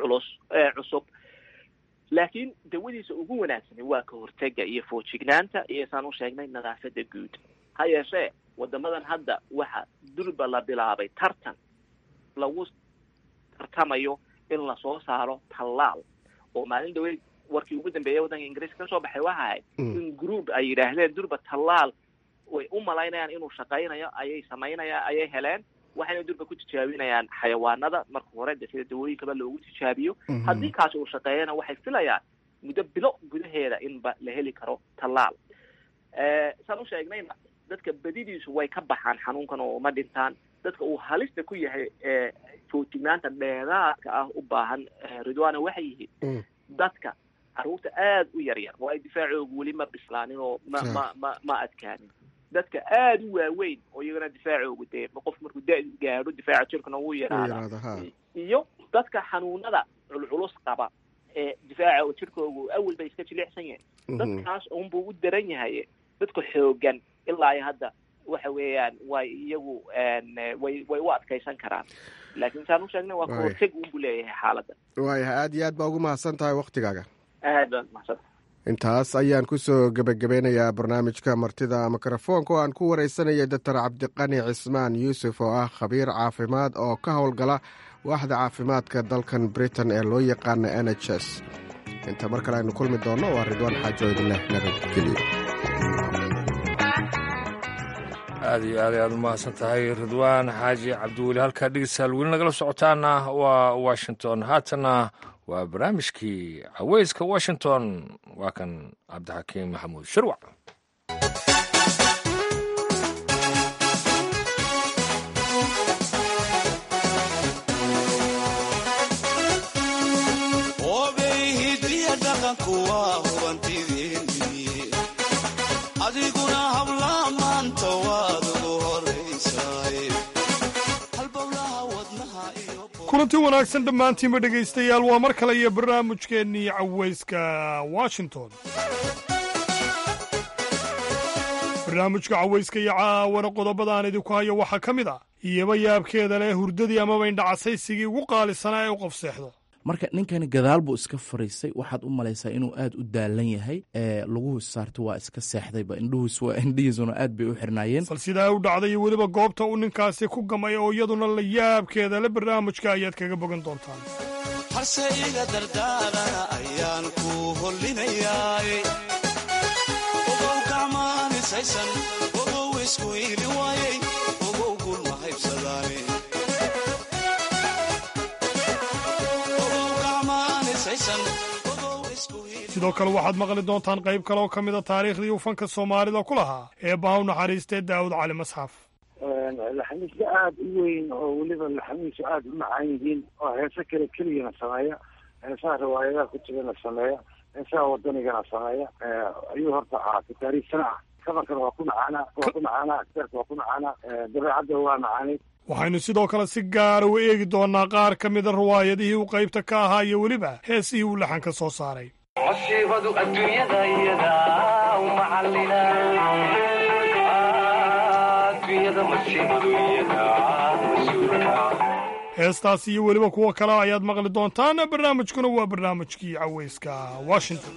cusub, laakiin dawadiisa ugu wanaagsan waa ka hortega iyo foojignaanta iyo saan u sheegnay nadaafada guud. ha yeeshee wadamadan hadda waxa durba la bilaabay tartan lagu tartamayo in la soo saaro tallaal, oo maalin dhaweyd warkii ugu dambeeyay waddanka Ingiriiska ka soo baxay waxa ahayd in group ay yidhaahdeen durba tallaal way u malaynayaan inuu shaqaynayo, ayay heleen, waxayna durba ku tijaabinayaan xayawaanada marka hore sida dawooyinkaba loogu tijaabiyo. haddii kaasi uu shaqeeyana waxay filayaan muddo bilo gudaheeda inba la heli karo tallaal. saan u sheegnayna dadka badidiisu way ka baxaan xanuunkan oo ma dhintaan. dadka uu halista ku yahay foojignaanta dheeraadka ah u baahan Ridwaana waxay yihiin dadka carruurta aada u yaryar oo ay difaacoogu weli ma bislaanin oo ma adkaanin. dadka aada u waaweyn oo iyagana difaacoogu dee qof markuu da gaadho difaaca jirkana wuu yaraadaa, iyo dadka xanuunada culculus qaba ee difaaca jirkoogu awal bay iska jilicsan yahay. dadkaas unbuu u daran yahay. dadka xoogan ilaa iyo hadda waxa weeyaan way iyagu way u adkaysan karaan, laakiin saan u sheegnay waa kahorteg unbuu leeyahay xaaladda. waayahay, aad iyo aad baa ugu mahadsan tahay waktigaaga. aad baad mahadsan. intaas ayaan kusoo gebagabeynayaa barnaamijka martida mikrofoonka oo aan ku wareysanayay Dr. Cabdiqani Cismaan Yuusuf oo ah khabiir caafimaad oo ka howlgala waaxda caafimaadka dalkan Britain ee loo yaqaana NHS. inta mar kale aynu kulmi doonno waa Ridwaan Xaajo idinleh nabadgelyo. aad iyo aad ayaad u mahadsan tahay Ridwaan Xaaji Cabdiweli. halkaa dhegeystayaal weli nagala socotaana waa Washington. haatana waa barnaamijkii caweyska Washington. waa kan Cabdixakiim Maxamuud Shirwac. adiguna habla maanta waad ugu horaysaay. kulanti wanaagsan dhammaantiinba dhegaystayaal, waa mar kale iyo barnaamijkeennii caweyska Washington. barnaamijka caweyska iyo caawana qodobada aan idinku hayo waxaa ka mid ah iyaba yaabkeeda leh hurdadii amaba indhacasaysigii ugu qaalisanaa ee u qof seexdo. marka ninkani gadaal buu iska fariisay, waxaad u malaysaa inuu aad u daalan yahay, laguhu saarto waa iska seexdayba, indhihiisuna aad bay u xirnaayeen. bal sidaa u dhacday iyo weliba goobta uu ninkaasi ku gamay oo iyaduna la yaabkeeda le barnaamijka ayaad kaga bogan doontaan. harse iga dardaarana ayaan ku hollinayaay, ogow gacmaanisaysan, ogow isku iili waayey, ogow gulma haybsadaane. sidoo kale waxaad maqli doontaan qayb kale oo ka mida taariikhdii uu fanka soomaalida ku lahaa eebbaha u naxariistee Daawud Cali Masxaf. laxamiisyo aada u weyn oo weliba laxamiisyo aada u macaan yihiin oo heese kale keligana sameeya, heesaha riwaayadaha ku jirana sameeya, heesaha wadanigana sameeya ayuu horta ahaatay taariikhsana ah. kabankana waa ku macaanaa, akteerka waa ku macaanaa, dabeecadda waa macaanay. waxaynu sidoo kale si gaara u eegi doonaa qaar ka mida riwaayadihii uu qaybta ka ahaa iyo weliba heesihii uu laxan ka soo saaray. masiibadu adduunyada iyada u macallina, adduunyada masiibadu iyada mas-uulka heestaas iyo weliba kuwo kale ayaad maqli doontaan. barnaamijkuna waa barnaamijkii cawayska washington.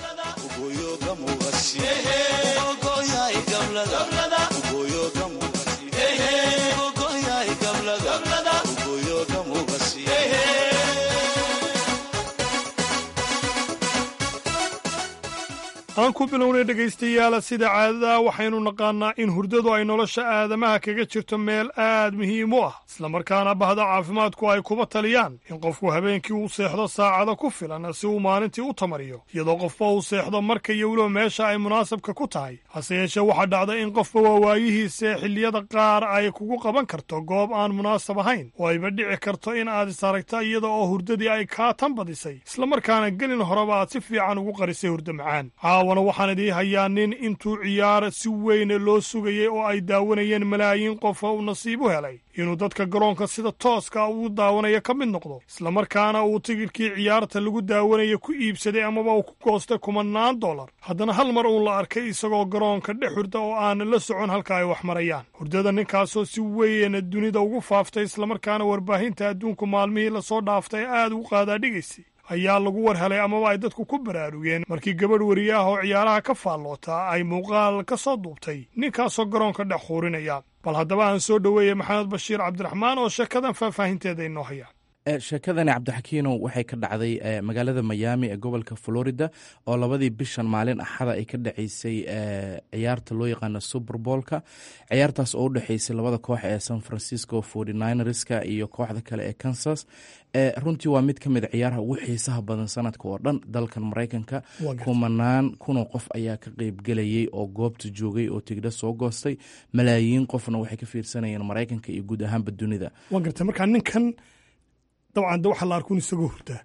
aan ku bilownay dhegaystayaal, sida caadada waxaynu naqaannaa in hurdadu ay nolosha aadamaha kaga jirto meel aad muhiim u ah, islamarkaana bahda caafimaadku ay kuba taliyaan in qofku habeenkii uu seexdo saacado ku filan si uu maalintii u tamariyo, iyadoo qofba uu seexdo marka iyo weliba meesha ay munaasabka ku tahay. hase yeeshee waxaa dhacda in qofba waawaayihiisa xilliyada qaar ay kugu qaban karto goob aan munaasab ahayn, oo ayba dhici karto in aad is aragta iyada oo hurdadii ay kaa tan badisay, islamarkaana gelin horeba aad si fiican ugu qarisay hurdo macaan. waxaan idii hayaa nin intuu ciyaar si weyn loo sugayey oo ay daawanayeen malaayiin qof uu nasiib u helay inuu dadka garoonka sida tooska ugu daawanaya ka mid noqdo, islamarkaana uu tigidhkii ciyaarta lagu daawanaya ku iibsaday amaba uu ku goostay $10,000. haddana hal mar uun la arkay isagoo garoonka dhex hurda oo aan la socon halka ay wax marayaan. hurdada ninkaasoo si weyn dunida ugu faaftay, islamarkaana warbaahinta adduunku maalmihii lasoo dhaaftay aad ugu qaadaadhigaysay, ayaa lagu war helay amaba ay dadku ku baraarugeen markii gabadh wariye ah oo ciyaaraha ka faalloota ay muuqaal ka soo duubtay ninkaasoo garoonka dhex khuurinaya. bal haddaba aan soo dhoweeyey maxamed bashiir cabdiraxmaan oo sheekadan faahfaahinteeda inoo haya. sheekadani cabdixakiinow waxay ka dhacday magaalada miami ee gobolka florida, oo labadii bishan maalin axada ay ka dhacaysay ciyaarta loo yaqaano superbolka. ciyaartaas oo u dhexaysay labada koox ee san francisco 49erska iyo kooxda kale ee kansas. runtii waa mid ka mid ciyaaraha ugu xiisaha badan sanadka oo dhan dalkan maraykanka. kumanaan kunoo qof ayaa ka qeybgelayey oo goobta joogay oo tigidho soo goostay. malaayiin qofna waxay ka fiirsanayeen maraykanka iyo guud ahaanba dunida. waa gartay markaa ninkan dabcan waxaa la arkuun isagoo hurdaa.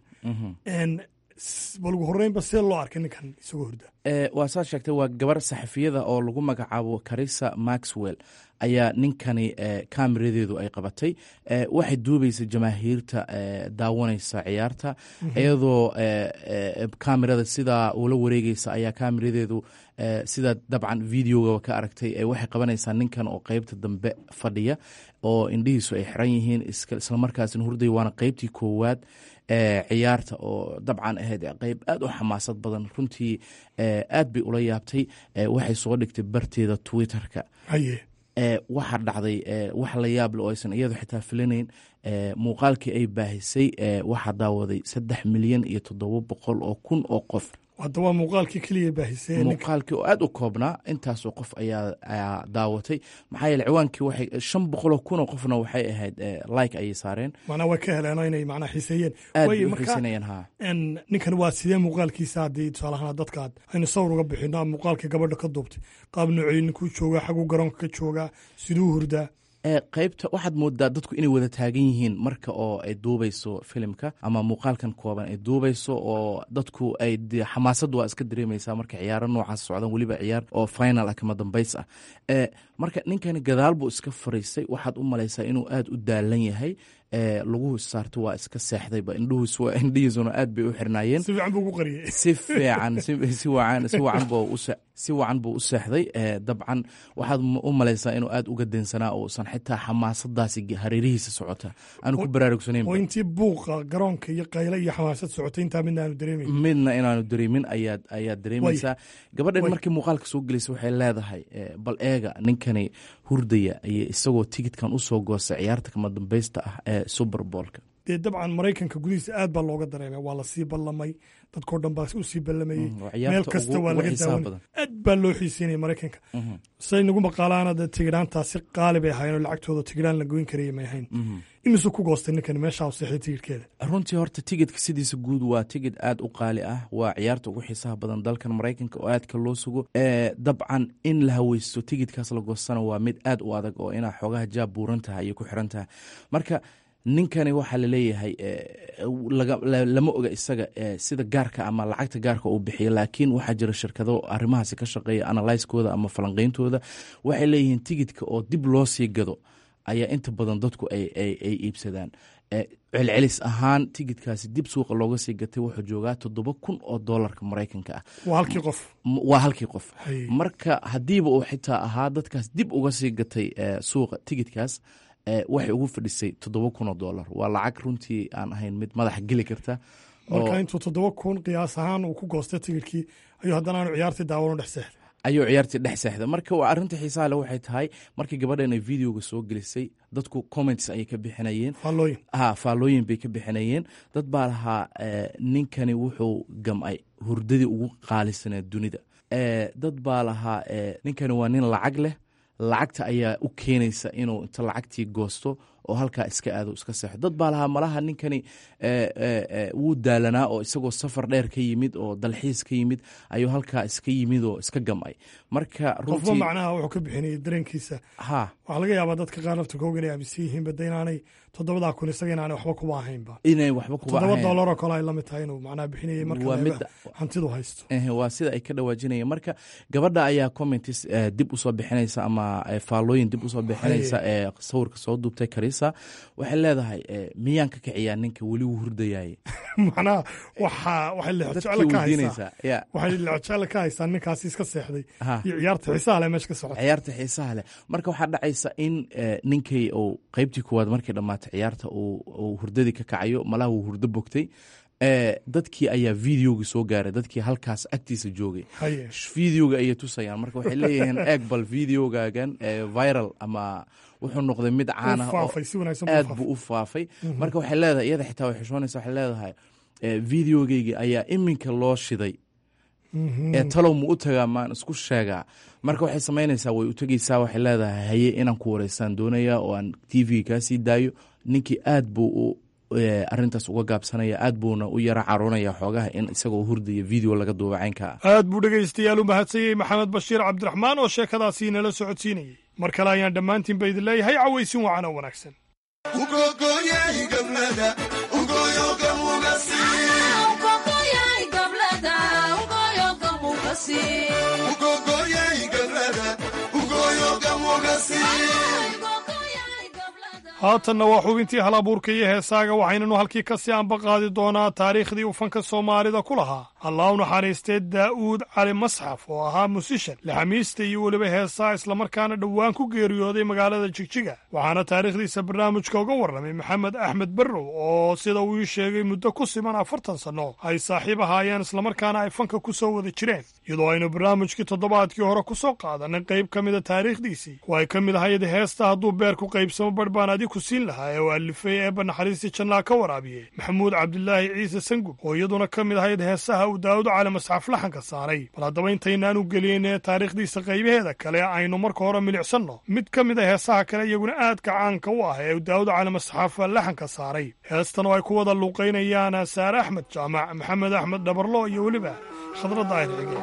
bal ugu horreynba see loo arkay ninkan isagoo hurdaa? waa saad sheegtay, waa gabar saxafiyada oo lagu magacaabo carissa maxwell ayaa ninkani kaamiradeedu ay qabatay. waxay duubaysa jamaahiirta daawanaysa ciyaarta, iyadoo kaamirada sidaa ula wareegeysa ayaa kaamiradeedu sida dabcan videoga ka aragtay waxay qabanaysaa ninkan oo qeybta dambe fadhiya oo indhihiisu ay xiran yihiin, islamarkaasina hurday. waana qeybtii koowaad ciyaarta oo dabcan ahayd qeyb aad u xamaasad badan. runtii aad bay ula yaabtay. waxay soo dhigtay barteeda twitterka. waxaa dhacday wax la yaab le oo aysan iyadu xitaa filanayn. muuqaalkii ay baahisay waxaa daawaday 3,700,000 oo qof. hadda waa muuqaalkii keliya baahisay, muuqaalkii oo aad u koobnaa. intaasoo qof ayaa daawatay. maxaa yeele ciwaankii waxay 500,000 oo qofna waxay ahayd like ayay saareen. macnaa way ka heleen inay macnaa xiiseeyeen. aad bay u xiisanayeen. ha ninkan waa sidee muuqaalkiisa haddii tusaalahaan dadka aynu sawir uga bixino muuqaalkii gabadha ka duubtay, qaab noocey ninkuu joogaa, xaguu garoonka ka joogaa, siduu hurdaa? qaybta waxaad moodaa dadku inay wada taagan yihiin marka oo ay duubayso filimka ama muuqaalkan kooban ay duubayso, oo dadku ay xamaasadu waa iska dareemaysaa marka ciyaaro noocaas socdaan, weliba ciyaar oo final ah kama dambays ah. marka ninkani gadaal buu iska fariistay. waxaad u malaysaa inuu aad u daalan yahay. laguhu saarto waa iska seexdayba. indhihiisuna aad bay u xirnaayeen. si fiican buu ugu qariyey. si wacan buu u seexday. dabcan waxaad u malaysaa inuu aad uga densanaa uusan xitaa xamaasadaasi hareerihiisa socota aanu ku baraarugsanayn. oo intii buuqa garoonka iyo qayle iyo xamaasad socotay intaa midna aanu dareemin. midna inaanu dareemin ayaad dareemaysaa. gabadhan markii muuqaalka soo gelaysa waxay leedahay bal eega ninkani hurdaya iyo isagoo tigidkan usoo goosta ciyaarta kama dambaysta ah ee superbolka. dee dabcan maraykanka gudihiisa aad baa looga dareemay. waa lasii ballamay, dadkao dhan baa usii ballamayey. meel kasta waa laga daawanay. aad baa loo xiiseynaya maraykanka. say nagu maqaalaana de tigidhaantaasi qaali bay ahaayeen oo lacagtooda tigidhaan la goyn karaya may ahayn. imise ku goostay ninkan meeshaa seexday tigidhkeeda? runtii horta tigidhka sidiisa guud waa tigidh aad u qaali ah. waa ciyaarta ugu xiisaha badan dalkan maraykanka oo aadka loo sugo. dabcan in la haweysto tigidhkaas la goostana waa mid aad u adag oo inaa xoogaha jaab buuran tahay iyo ku xiran tahay. marka ninkani waxaa laleeyahay lama oga isaga sida gaarka ama lacagta gaarka uu bixiyo, laakiin waxaa jira shirkado arrimahaasi ka shaqeeya analyskooda ama falanqeyntooda. waxay leeyihiin tigidhka oo dib loo sii gado ayaa inta badan dadku ay iibsadaan. celcelis ahaan tigidhkaasi dib suuqa looga sii gatay wuxuu joogaa $7,000 oo doolarka maraykanka ah. waa halkii qof. marka haddiiba uu xitaa ahaa dadkaas dib uga sii gatay suuqa tigidhkaas, waxay ugu fadhisay $7,000 waa lacag runtii aan ahayn mid madaxa geli karta. marka intuu 7,000 qiyaas ahaan uu ku goostay tigirkii ayuu haddana aanu ciyaartii daawano dhex seexday ayuu ciyaartii dhex seexday. marka waa arrinta xiisaha leh waxay tahay markii gabadhan ay videoga soo gelisay dadku comments ayay ka bixinayeen, faallooyin bay ka bixinayeen. dad baa lahaa ninkani wuxuu gam'ay hurdadii ugu qaalisaneed dunida. dad baa lahaa ninkani waa nin lacag leh, lacagta ayaa u keenaysa inuu inta lacagtii goosto oo halkaa iska aado iska seexo. dad baa lahaa malaha ninkani wuu daalanaa oo isagoo safar dheer ka yimid oo dalxiis ka yimid ayuu halkaa iska yimid oo iska gam'ay. marka qofba macnaha wuxuu ka bixinayay dareenkiisa. waxaa laga yaabaa dadka qaar lafta kooga inay aaminsan yihiin bada inaanay 7,000 isaga inaanay waxba kuba ahaynba, inay waxba kuba ahayn $7 oo kale ay la mid tahay inuu macnaha bixinayay marka hantidu haysto. waa sida ay ka dhawaajinayeen. marka gabadha ayaa comments dib usoo bixinaysa ama faallooyin dib usoo bixinaysa ee sawirka soo duubtay Karisa. waxay leedahay miyaan ka kiciyaa ninka weli uu hurdayay macnaha waxay lacajecel ka haysaa ninkaasi iska seexday iyo ciyaarta xiisaha leh meesha ka socota. ciyaarta xiisaha leh marka waxaa dhacaysa in ninkay uu qaybtii kuwaad markii dhammaatay ciyaarta uu hurdadii ka kacayo, malaha uu hurdo bogtay. dadkii ayaa videogii soo gaaray, dadkii halkaas agtiisa joogay videoga ayay tusayaan. marka waxay leeyihiin eeg bal videogaagan viral ama wuxuu noqday mid caan ah oo aad buu u faafay. marka waxay leedahay iyada xitaa way xishoonaysa, waxay leedahay videogeygii ayaa iminka loo shiday talow ma u tagaa maan isku sheegaa. marka waxay samaynaysaa way u tegaysaa, waxay leedahay haye inaan ku wareysaan doonaya oo aan tv kaa sii daayo. ninkii aad buu arrintaas uga gaabsanaya, aad buuna u yara caroonaya xoogaha in isagoo hurdaya video laga duuba caynka ah. aad buu dhegaystayaal u mahadsanyey maxamed bashiir cabdiraxmaan oo sheekadaasii nala socodsiinayey. mar kale ayaan dhammaantiin ba idin leeyahay cawaysin wacan oo wanaagsan. haatanna waa xubintii hal abuurka iyo heesaaga, waxaynanu halkii ka sii ambaqaadi doonaa taariikhdii uu fanka soomaalida ku lahaa. allah u naxariistee daa'uud cali masxaf oo ahaa musishan laxamiista iyo weliba heesaa islamarkaana dhowaan ku geeriyooday magaalada jigjiga. waxaana taariikhdiisa barnaamijka uga warramay maxamed axmed barrow oo sida uu ii sheegay muddo ku siman 40 sanno ay saaxiib ahaayeen islamarkaana ay fanka ku soo wada jireen, iyadoo aynu barnaamijkii toddobaadkii hore ku soo qaadanay qayb ka mida taariikhdiisii oo ay ka mid ahayd heesta hadduu beer ku qaybsamo barbaan ku siin lahaa ee uu alifay eebba naxariistii jannaa ka waraabiyey maxamuud cabdilaahi ciise sangub oo iyaduna ka mid ahayd heesaha uu daa'uud cali masxaf laxanka saaray. bal haddaba intaynaan u geliyeen taariikhdiisa qaybaheeda kale aynu marka hore milicsanno mid ka mid a heesaha kale iyaguna aadka caanka u ah ee uu daa'uud cali masxaf laxanka saaray. heestan oo ay ku wada luuqaynayaan saare axmed jaamac, maxamed axmed dhabarlo iyo weliba khadra daahir cige.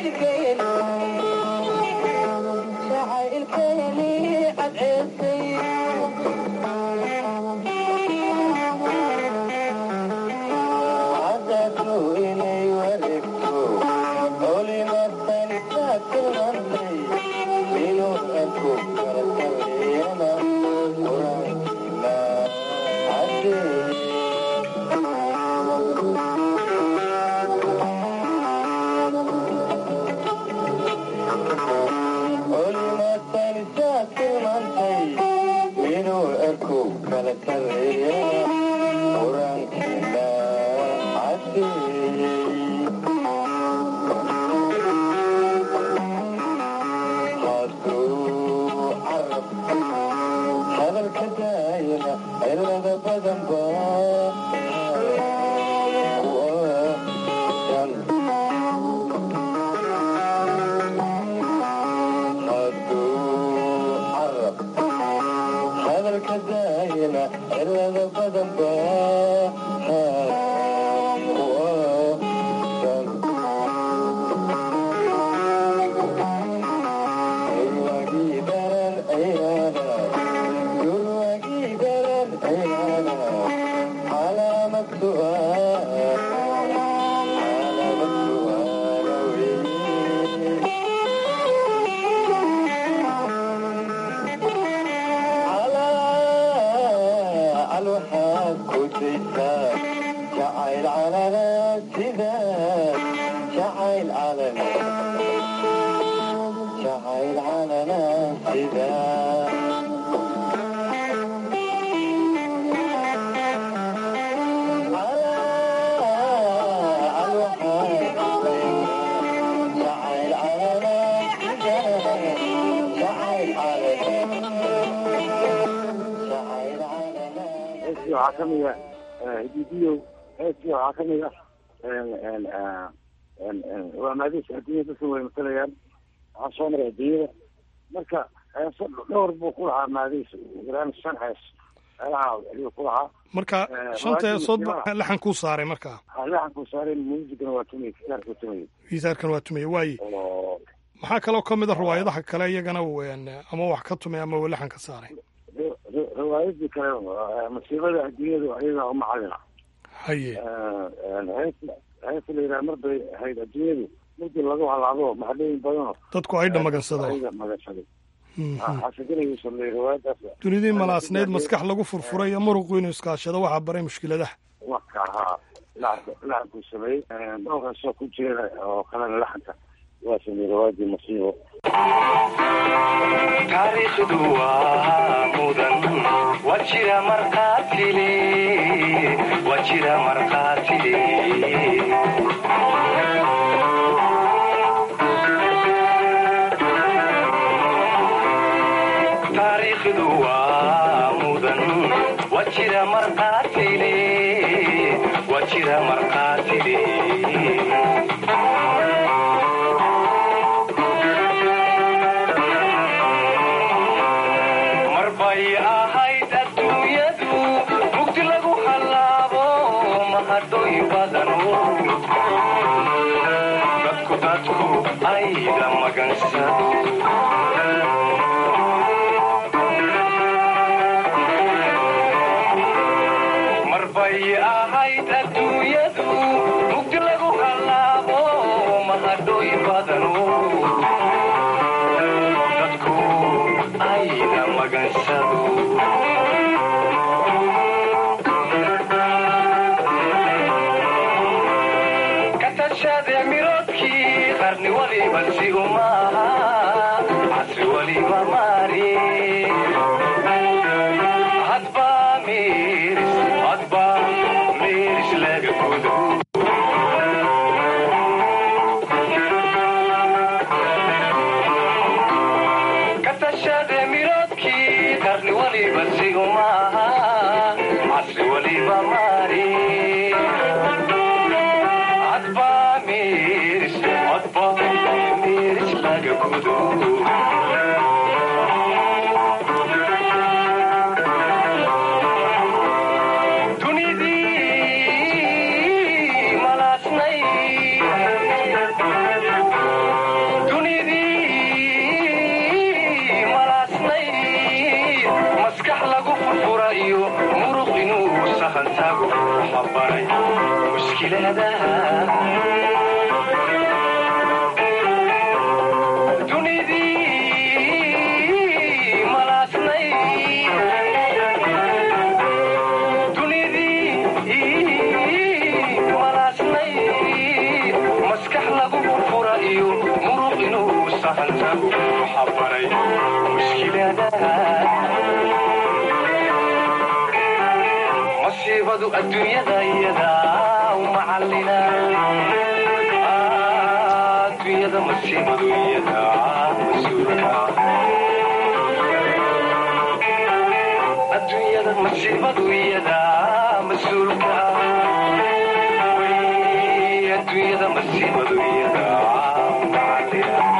waxaa kamida hididiyo heeskii waxaa kamida waa maadis adduunya dadka way matalayaan waxaa soo maray adduunyada marka heeso dhowr buu ku lahaa maadis ilaan 5 hees meelaha ayuu ku lahaa marka 5 heesood laxan kuu saaray marka laxan kuu saaray muusigana waa tumay gisaarkan waa tumay waayi maxaa kaloo kamida riwaayadaha kale iyagana ama wax ka tumay ama laxan ka saaray riwaayadii kale masiibada adduunyadu ayaga uma cadina haye hees la yidhaha mar bay ahayd adduunyadu markii lagu halaabo maxadooyin badano dadku ay dhamagansadaan dunidii malaasneyd maskax lagu furfuray iyo muruqu inuu iskaashado waxaa baray mushkiladaha waka ahaa laxankuu sameeyey dhowrkaasoo ku jeeda oo kalena laxanka waa sameeyey riwaayadii masiibo taariikhdu waa mudan wajira marqaatile taariikhdu waa mudan wajira marqaatile marbay ahayd adduunyadu mugdi lagu halaabo mahadhooy badano dadku ayda magansado marbay ahayd adduunyadu mugdi lagu halaabo mahadhooy badano dadku ayda magansado katashade miroodkii qarni waliba si umaha casri waliba mari hadba miris laga gudo katashade miroodkii qarni waliba si umaha casri waliba mari hadba miris laga gudo dunidii malaasnay وحبري مشكلة دنيدي ملاسني دنيدي ملاسني مسكح لغو فرائيو مروقنو سهلتا وحبري مشكلة مصيبة الدنيا ضيدا ومعلنا الدنيا مصيبة ضيدا مسؤولها الدنيا مصيبة ضيدا مسؤولها الدنيا مصيبة ضيدا ومعلنا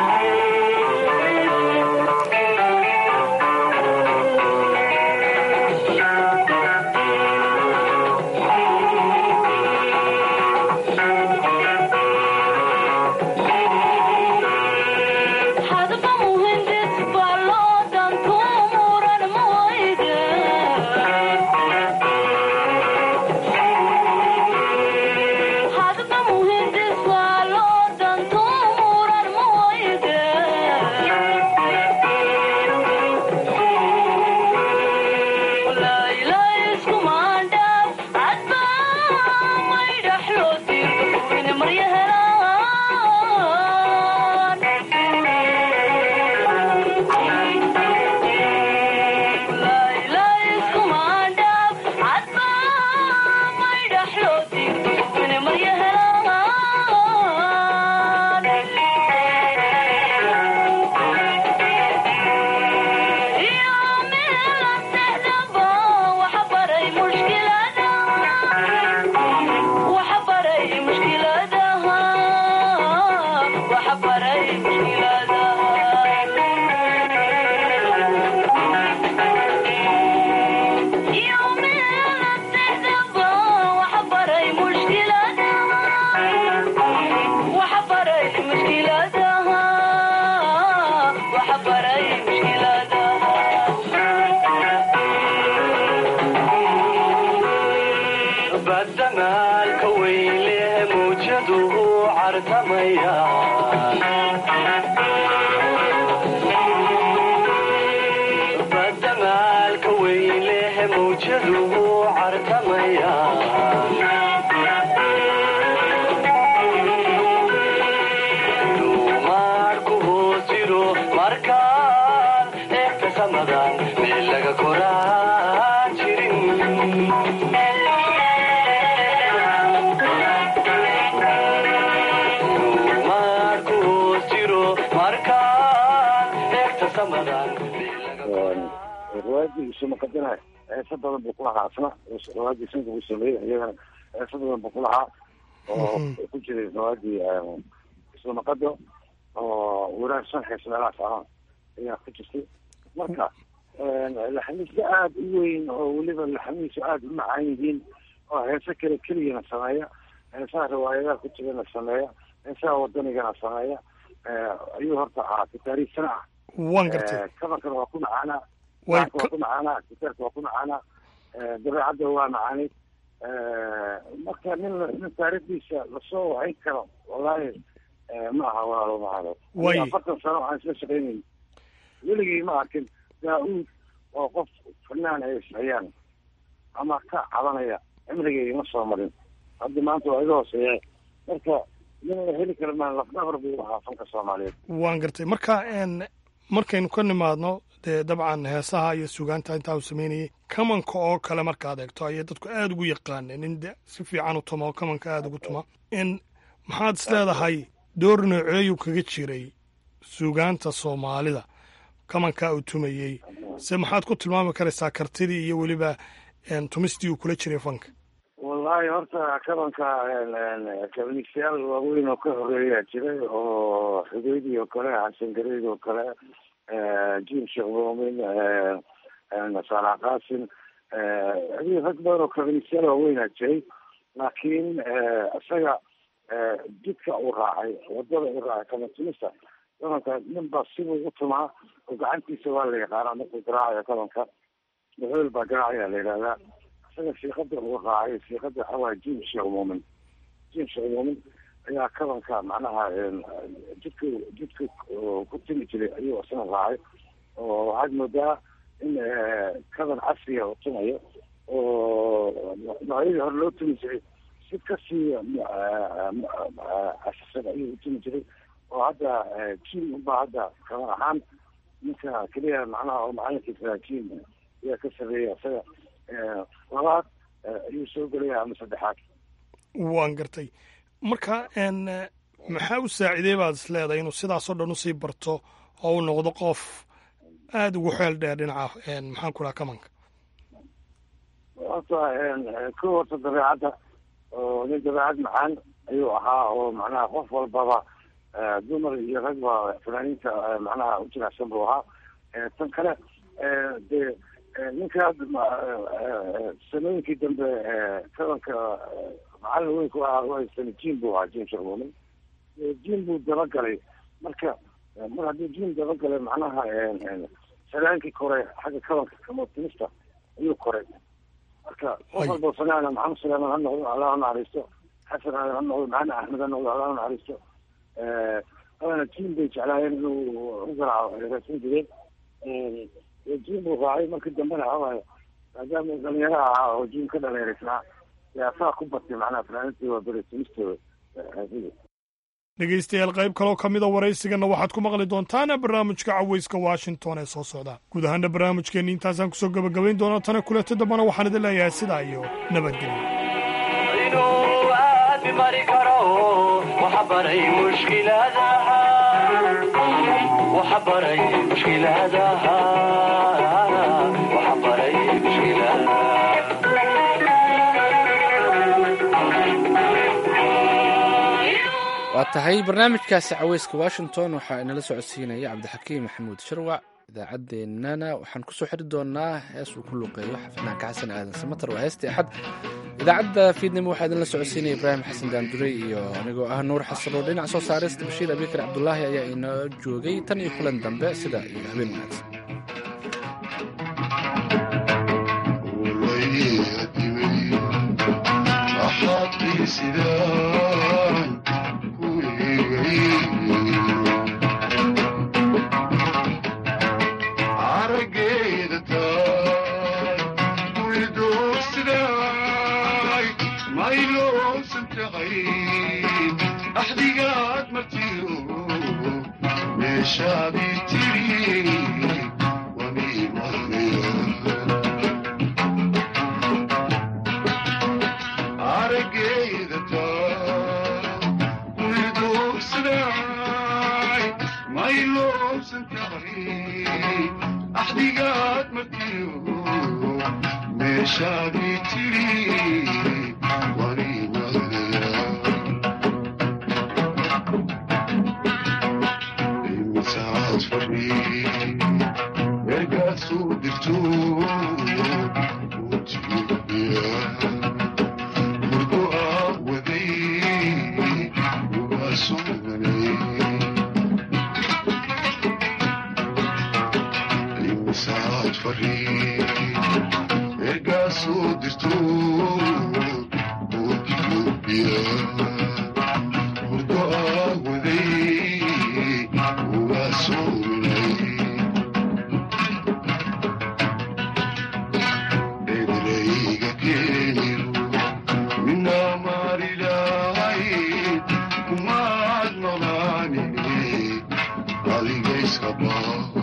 روايدي شو مقدمها فضلا بقولها عصنا روايدي سنة وسمية هي فضلا بقولها وكل شيء روايدي شو مقدم وراء صنحة سنة هي كتشتي مركا الحميس قاعد وين ولبا الحميس قاعد معايدين هي سكر كلية الصنايع هي صار روايات كتبنا الصنايع هي صار وطني كان الصنايع أيها ارتعاء في تاريخ سنة وانقرتي كما كانوا يكون معنا ويكون معنا كتاب ويكون معنا درعة هو معاني مركا من تاريخ لصو عين كرم والله معها ولا معها فقط صراحة عن سبعين يلقي معك داود وقف فنان عيش عيان أما كعبانية عمري نص عمرين قد ما أنتوا عيدوا سيئة مركا من هلك لما لفظنا بيوها فنك الصومالية وانقرتي markaynu ka nimaadno dee dabcan heesaha iyo sugaanta intaa uu sameynayay kamanka oo kale markaad eegto ayay dadku aada ugu yaqaaneen in de si fiican u tuma oo kamanka aada ugu tuma in maxaad is leedahay door nooceeyuu kaga jiray sugaanta soomaalida kamankaa uu tumayey se maxaad ku tilmaami karaysaa kartidii iyo weliba tumistii uu kula jiray fanka wallahi horta kabanka kabanistayaal waaweyn oo ka horeeyaa jiray oo xudeydii oo kale xasan gareyd oo kale jim sheekh muumin saalax qaasim rag badan oo kabanistayaal waaweynaa jiray laakiin isaga jidka uu raacay wadada uu raacay kabantumista kabanka nin baa sibuu u tumaa oo gacantiisa waa la yaqaanaa markuu garaacayo kabanka dhuxuul baa garaacaya la yidhahdaa isaga siiqada uga raacay siiqada waxaa waaye jim sheekh muumin ayaa kabanka macnaha jidka ku timi jiray ayuu isna raacay oo waxaad moodaa in kaban casriya u tumayo oo noocyadii hore loo tumi jiray si kasii asasan ayuu u tumi jiray oo hadda jim unbaa hadda kaban ahaan ninka keliya macnaha oo macalinkiisa jim ayaa ka sareeya isaga labaad ayuu soo gelaya ama saddexaad. waan gartay marka maxaa u saaciday baad is leedahay inuu sidaasoo dhan usii barto oo u noqdo qof aada ugu xeel dheer dhinaca maxaan ku dhaha kamanka? horta dabeecadda oo nin dabeecad macaan ayuu ahaa oo macnaha qof walbaba dumar iyo ragba fanaaniinta macnaha u jilicsan buu ahaa. tan kale dee ninka sanooyinkii dambe kabanka macalin weyn ku ahaa wahaysana jim buu ahaa jim sheekh muumin jim buu dabagalay marka mar haddii jim dabagalay macnaha sanaankii koray xagga kabanka kamotimista ayuu koray marka qof walba fanaana maxamed suleyman ha noqdo allah ha naxariisto xasan aadan ha noqdo maxamed axmed ha noqdo allah ha naxariisto adana jim bay jeclaayeen inuu u garaaco raasin jireen jim buu raacay markii dambena hawaay maadaama dhalinyaro ahaa oo jim ka dhalinyaraysnaa yaa saa ku batay macnaha fanaaniintii waa beresimistooda. dhegaystayaal qayb kaloo ka mida waraysigana waxaad ku maqli doontaan barnaamijka caweyska washington ee soo socda. guud ahaana barnaamijkeenni intaasaan kusoo gabagabayn doonaa tana kuleeto dambana waxaan idin leeyahay sidaa iyo waa tahay barnaamijkaasi caweyska washington waxaa inala socodsiinaya cabdixakiim maxamuud sharwac. idaacaddeenana waxaan kusoo xiri doonaa hees uu ku luqeeyo xafnaanka xasan aadan samatar waa heestii axad. idaacadda fiidnimo waxaa idinla socodsiinaya ibraahim xasan daandurey iyo anigoo ah nuur xasan oo dhinac soo saarista bashiir abikar cabdulaahi ayaa inoo joogay tan iyo kulan dambe sida iyo habeen wanaagsan. arageyda taay kuidoosiday mayloosan tahay axdigaad martiyo meeshaadii tiri wamiimahaya arageyda mayloosan tahay axdigaad martiyo meeshaadii tiri waniimahaya imisaad fadhi meergaad soo dirto utiya murdo aad waday uga suganay saad fariin ergaa soo dirto ookiubiya murdo aa waday uga soolay eedarayga keenin minaa maarilahay kumaad noqaanine adigayskabaa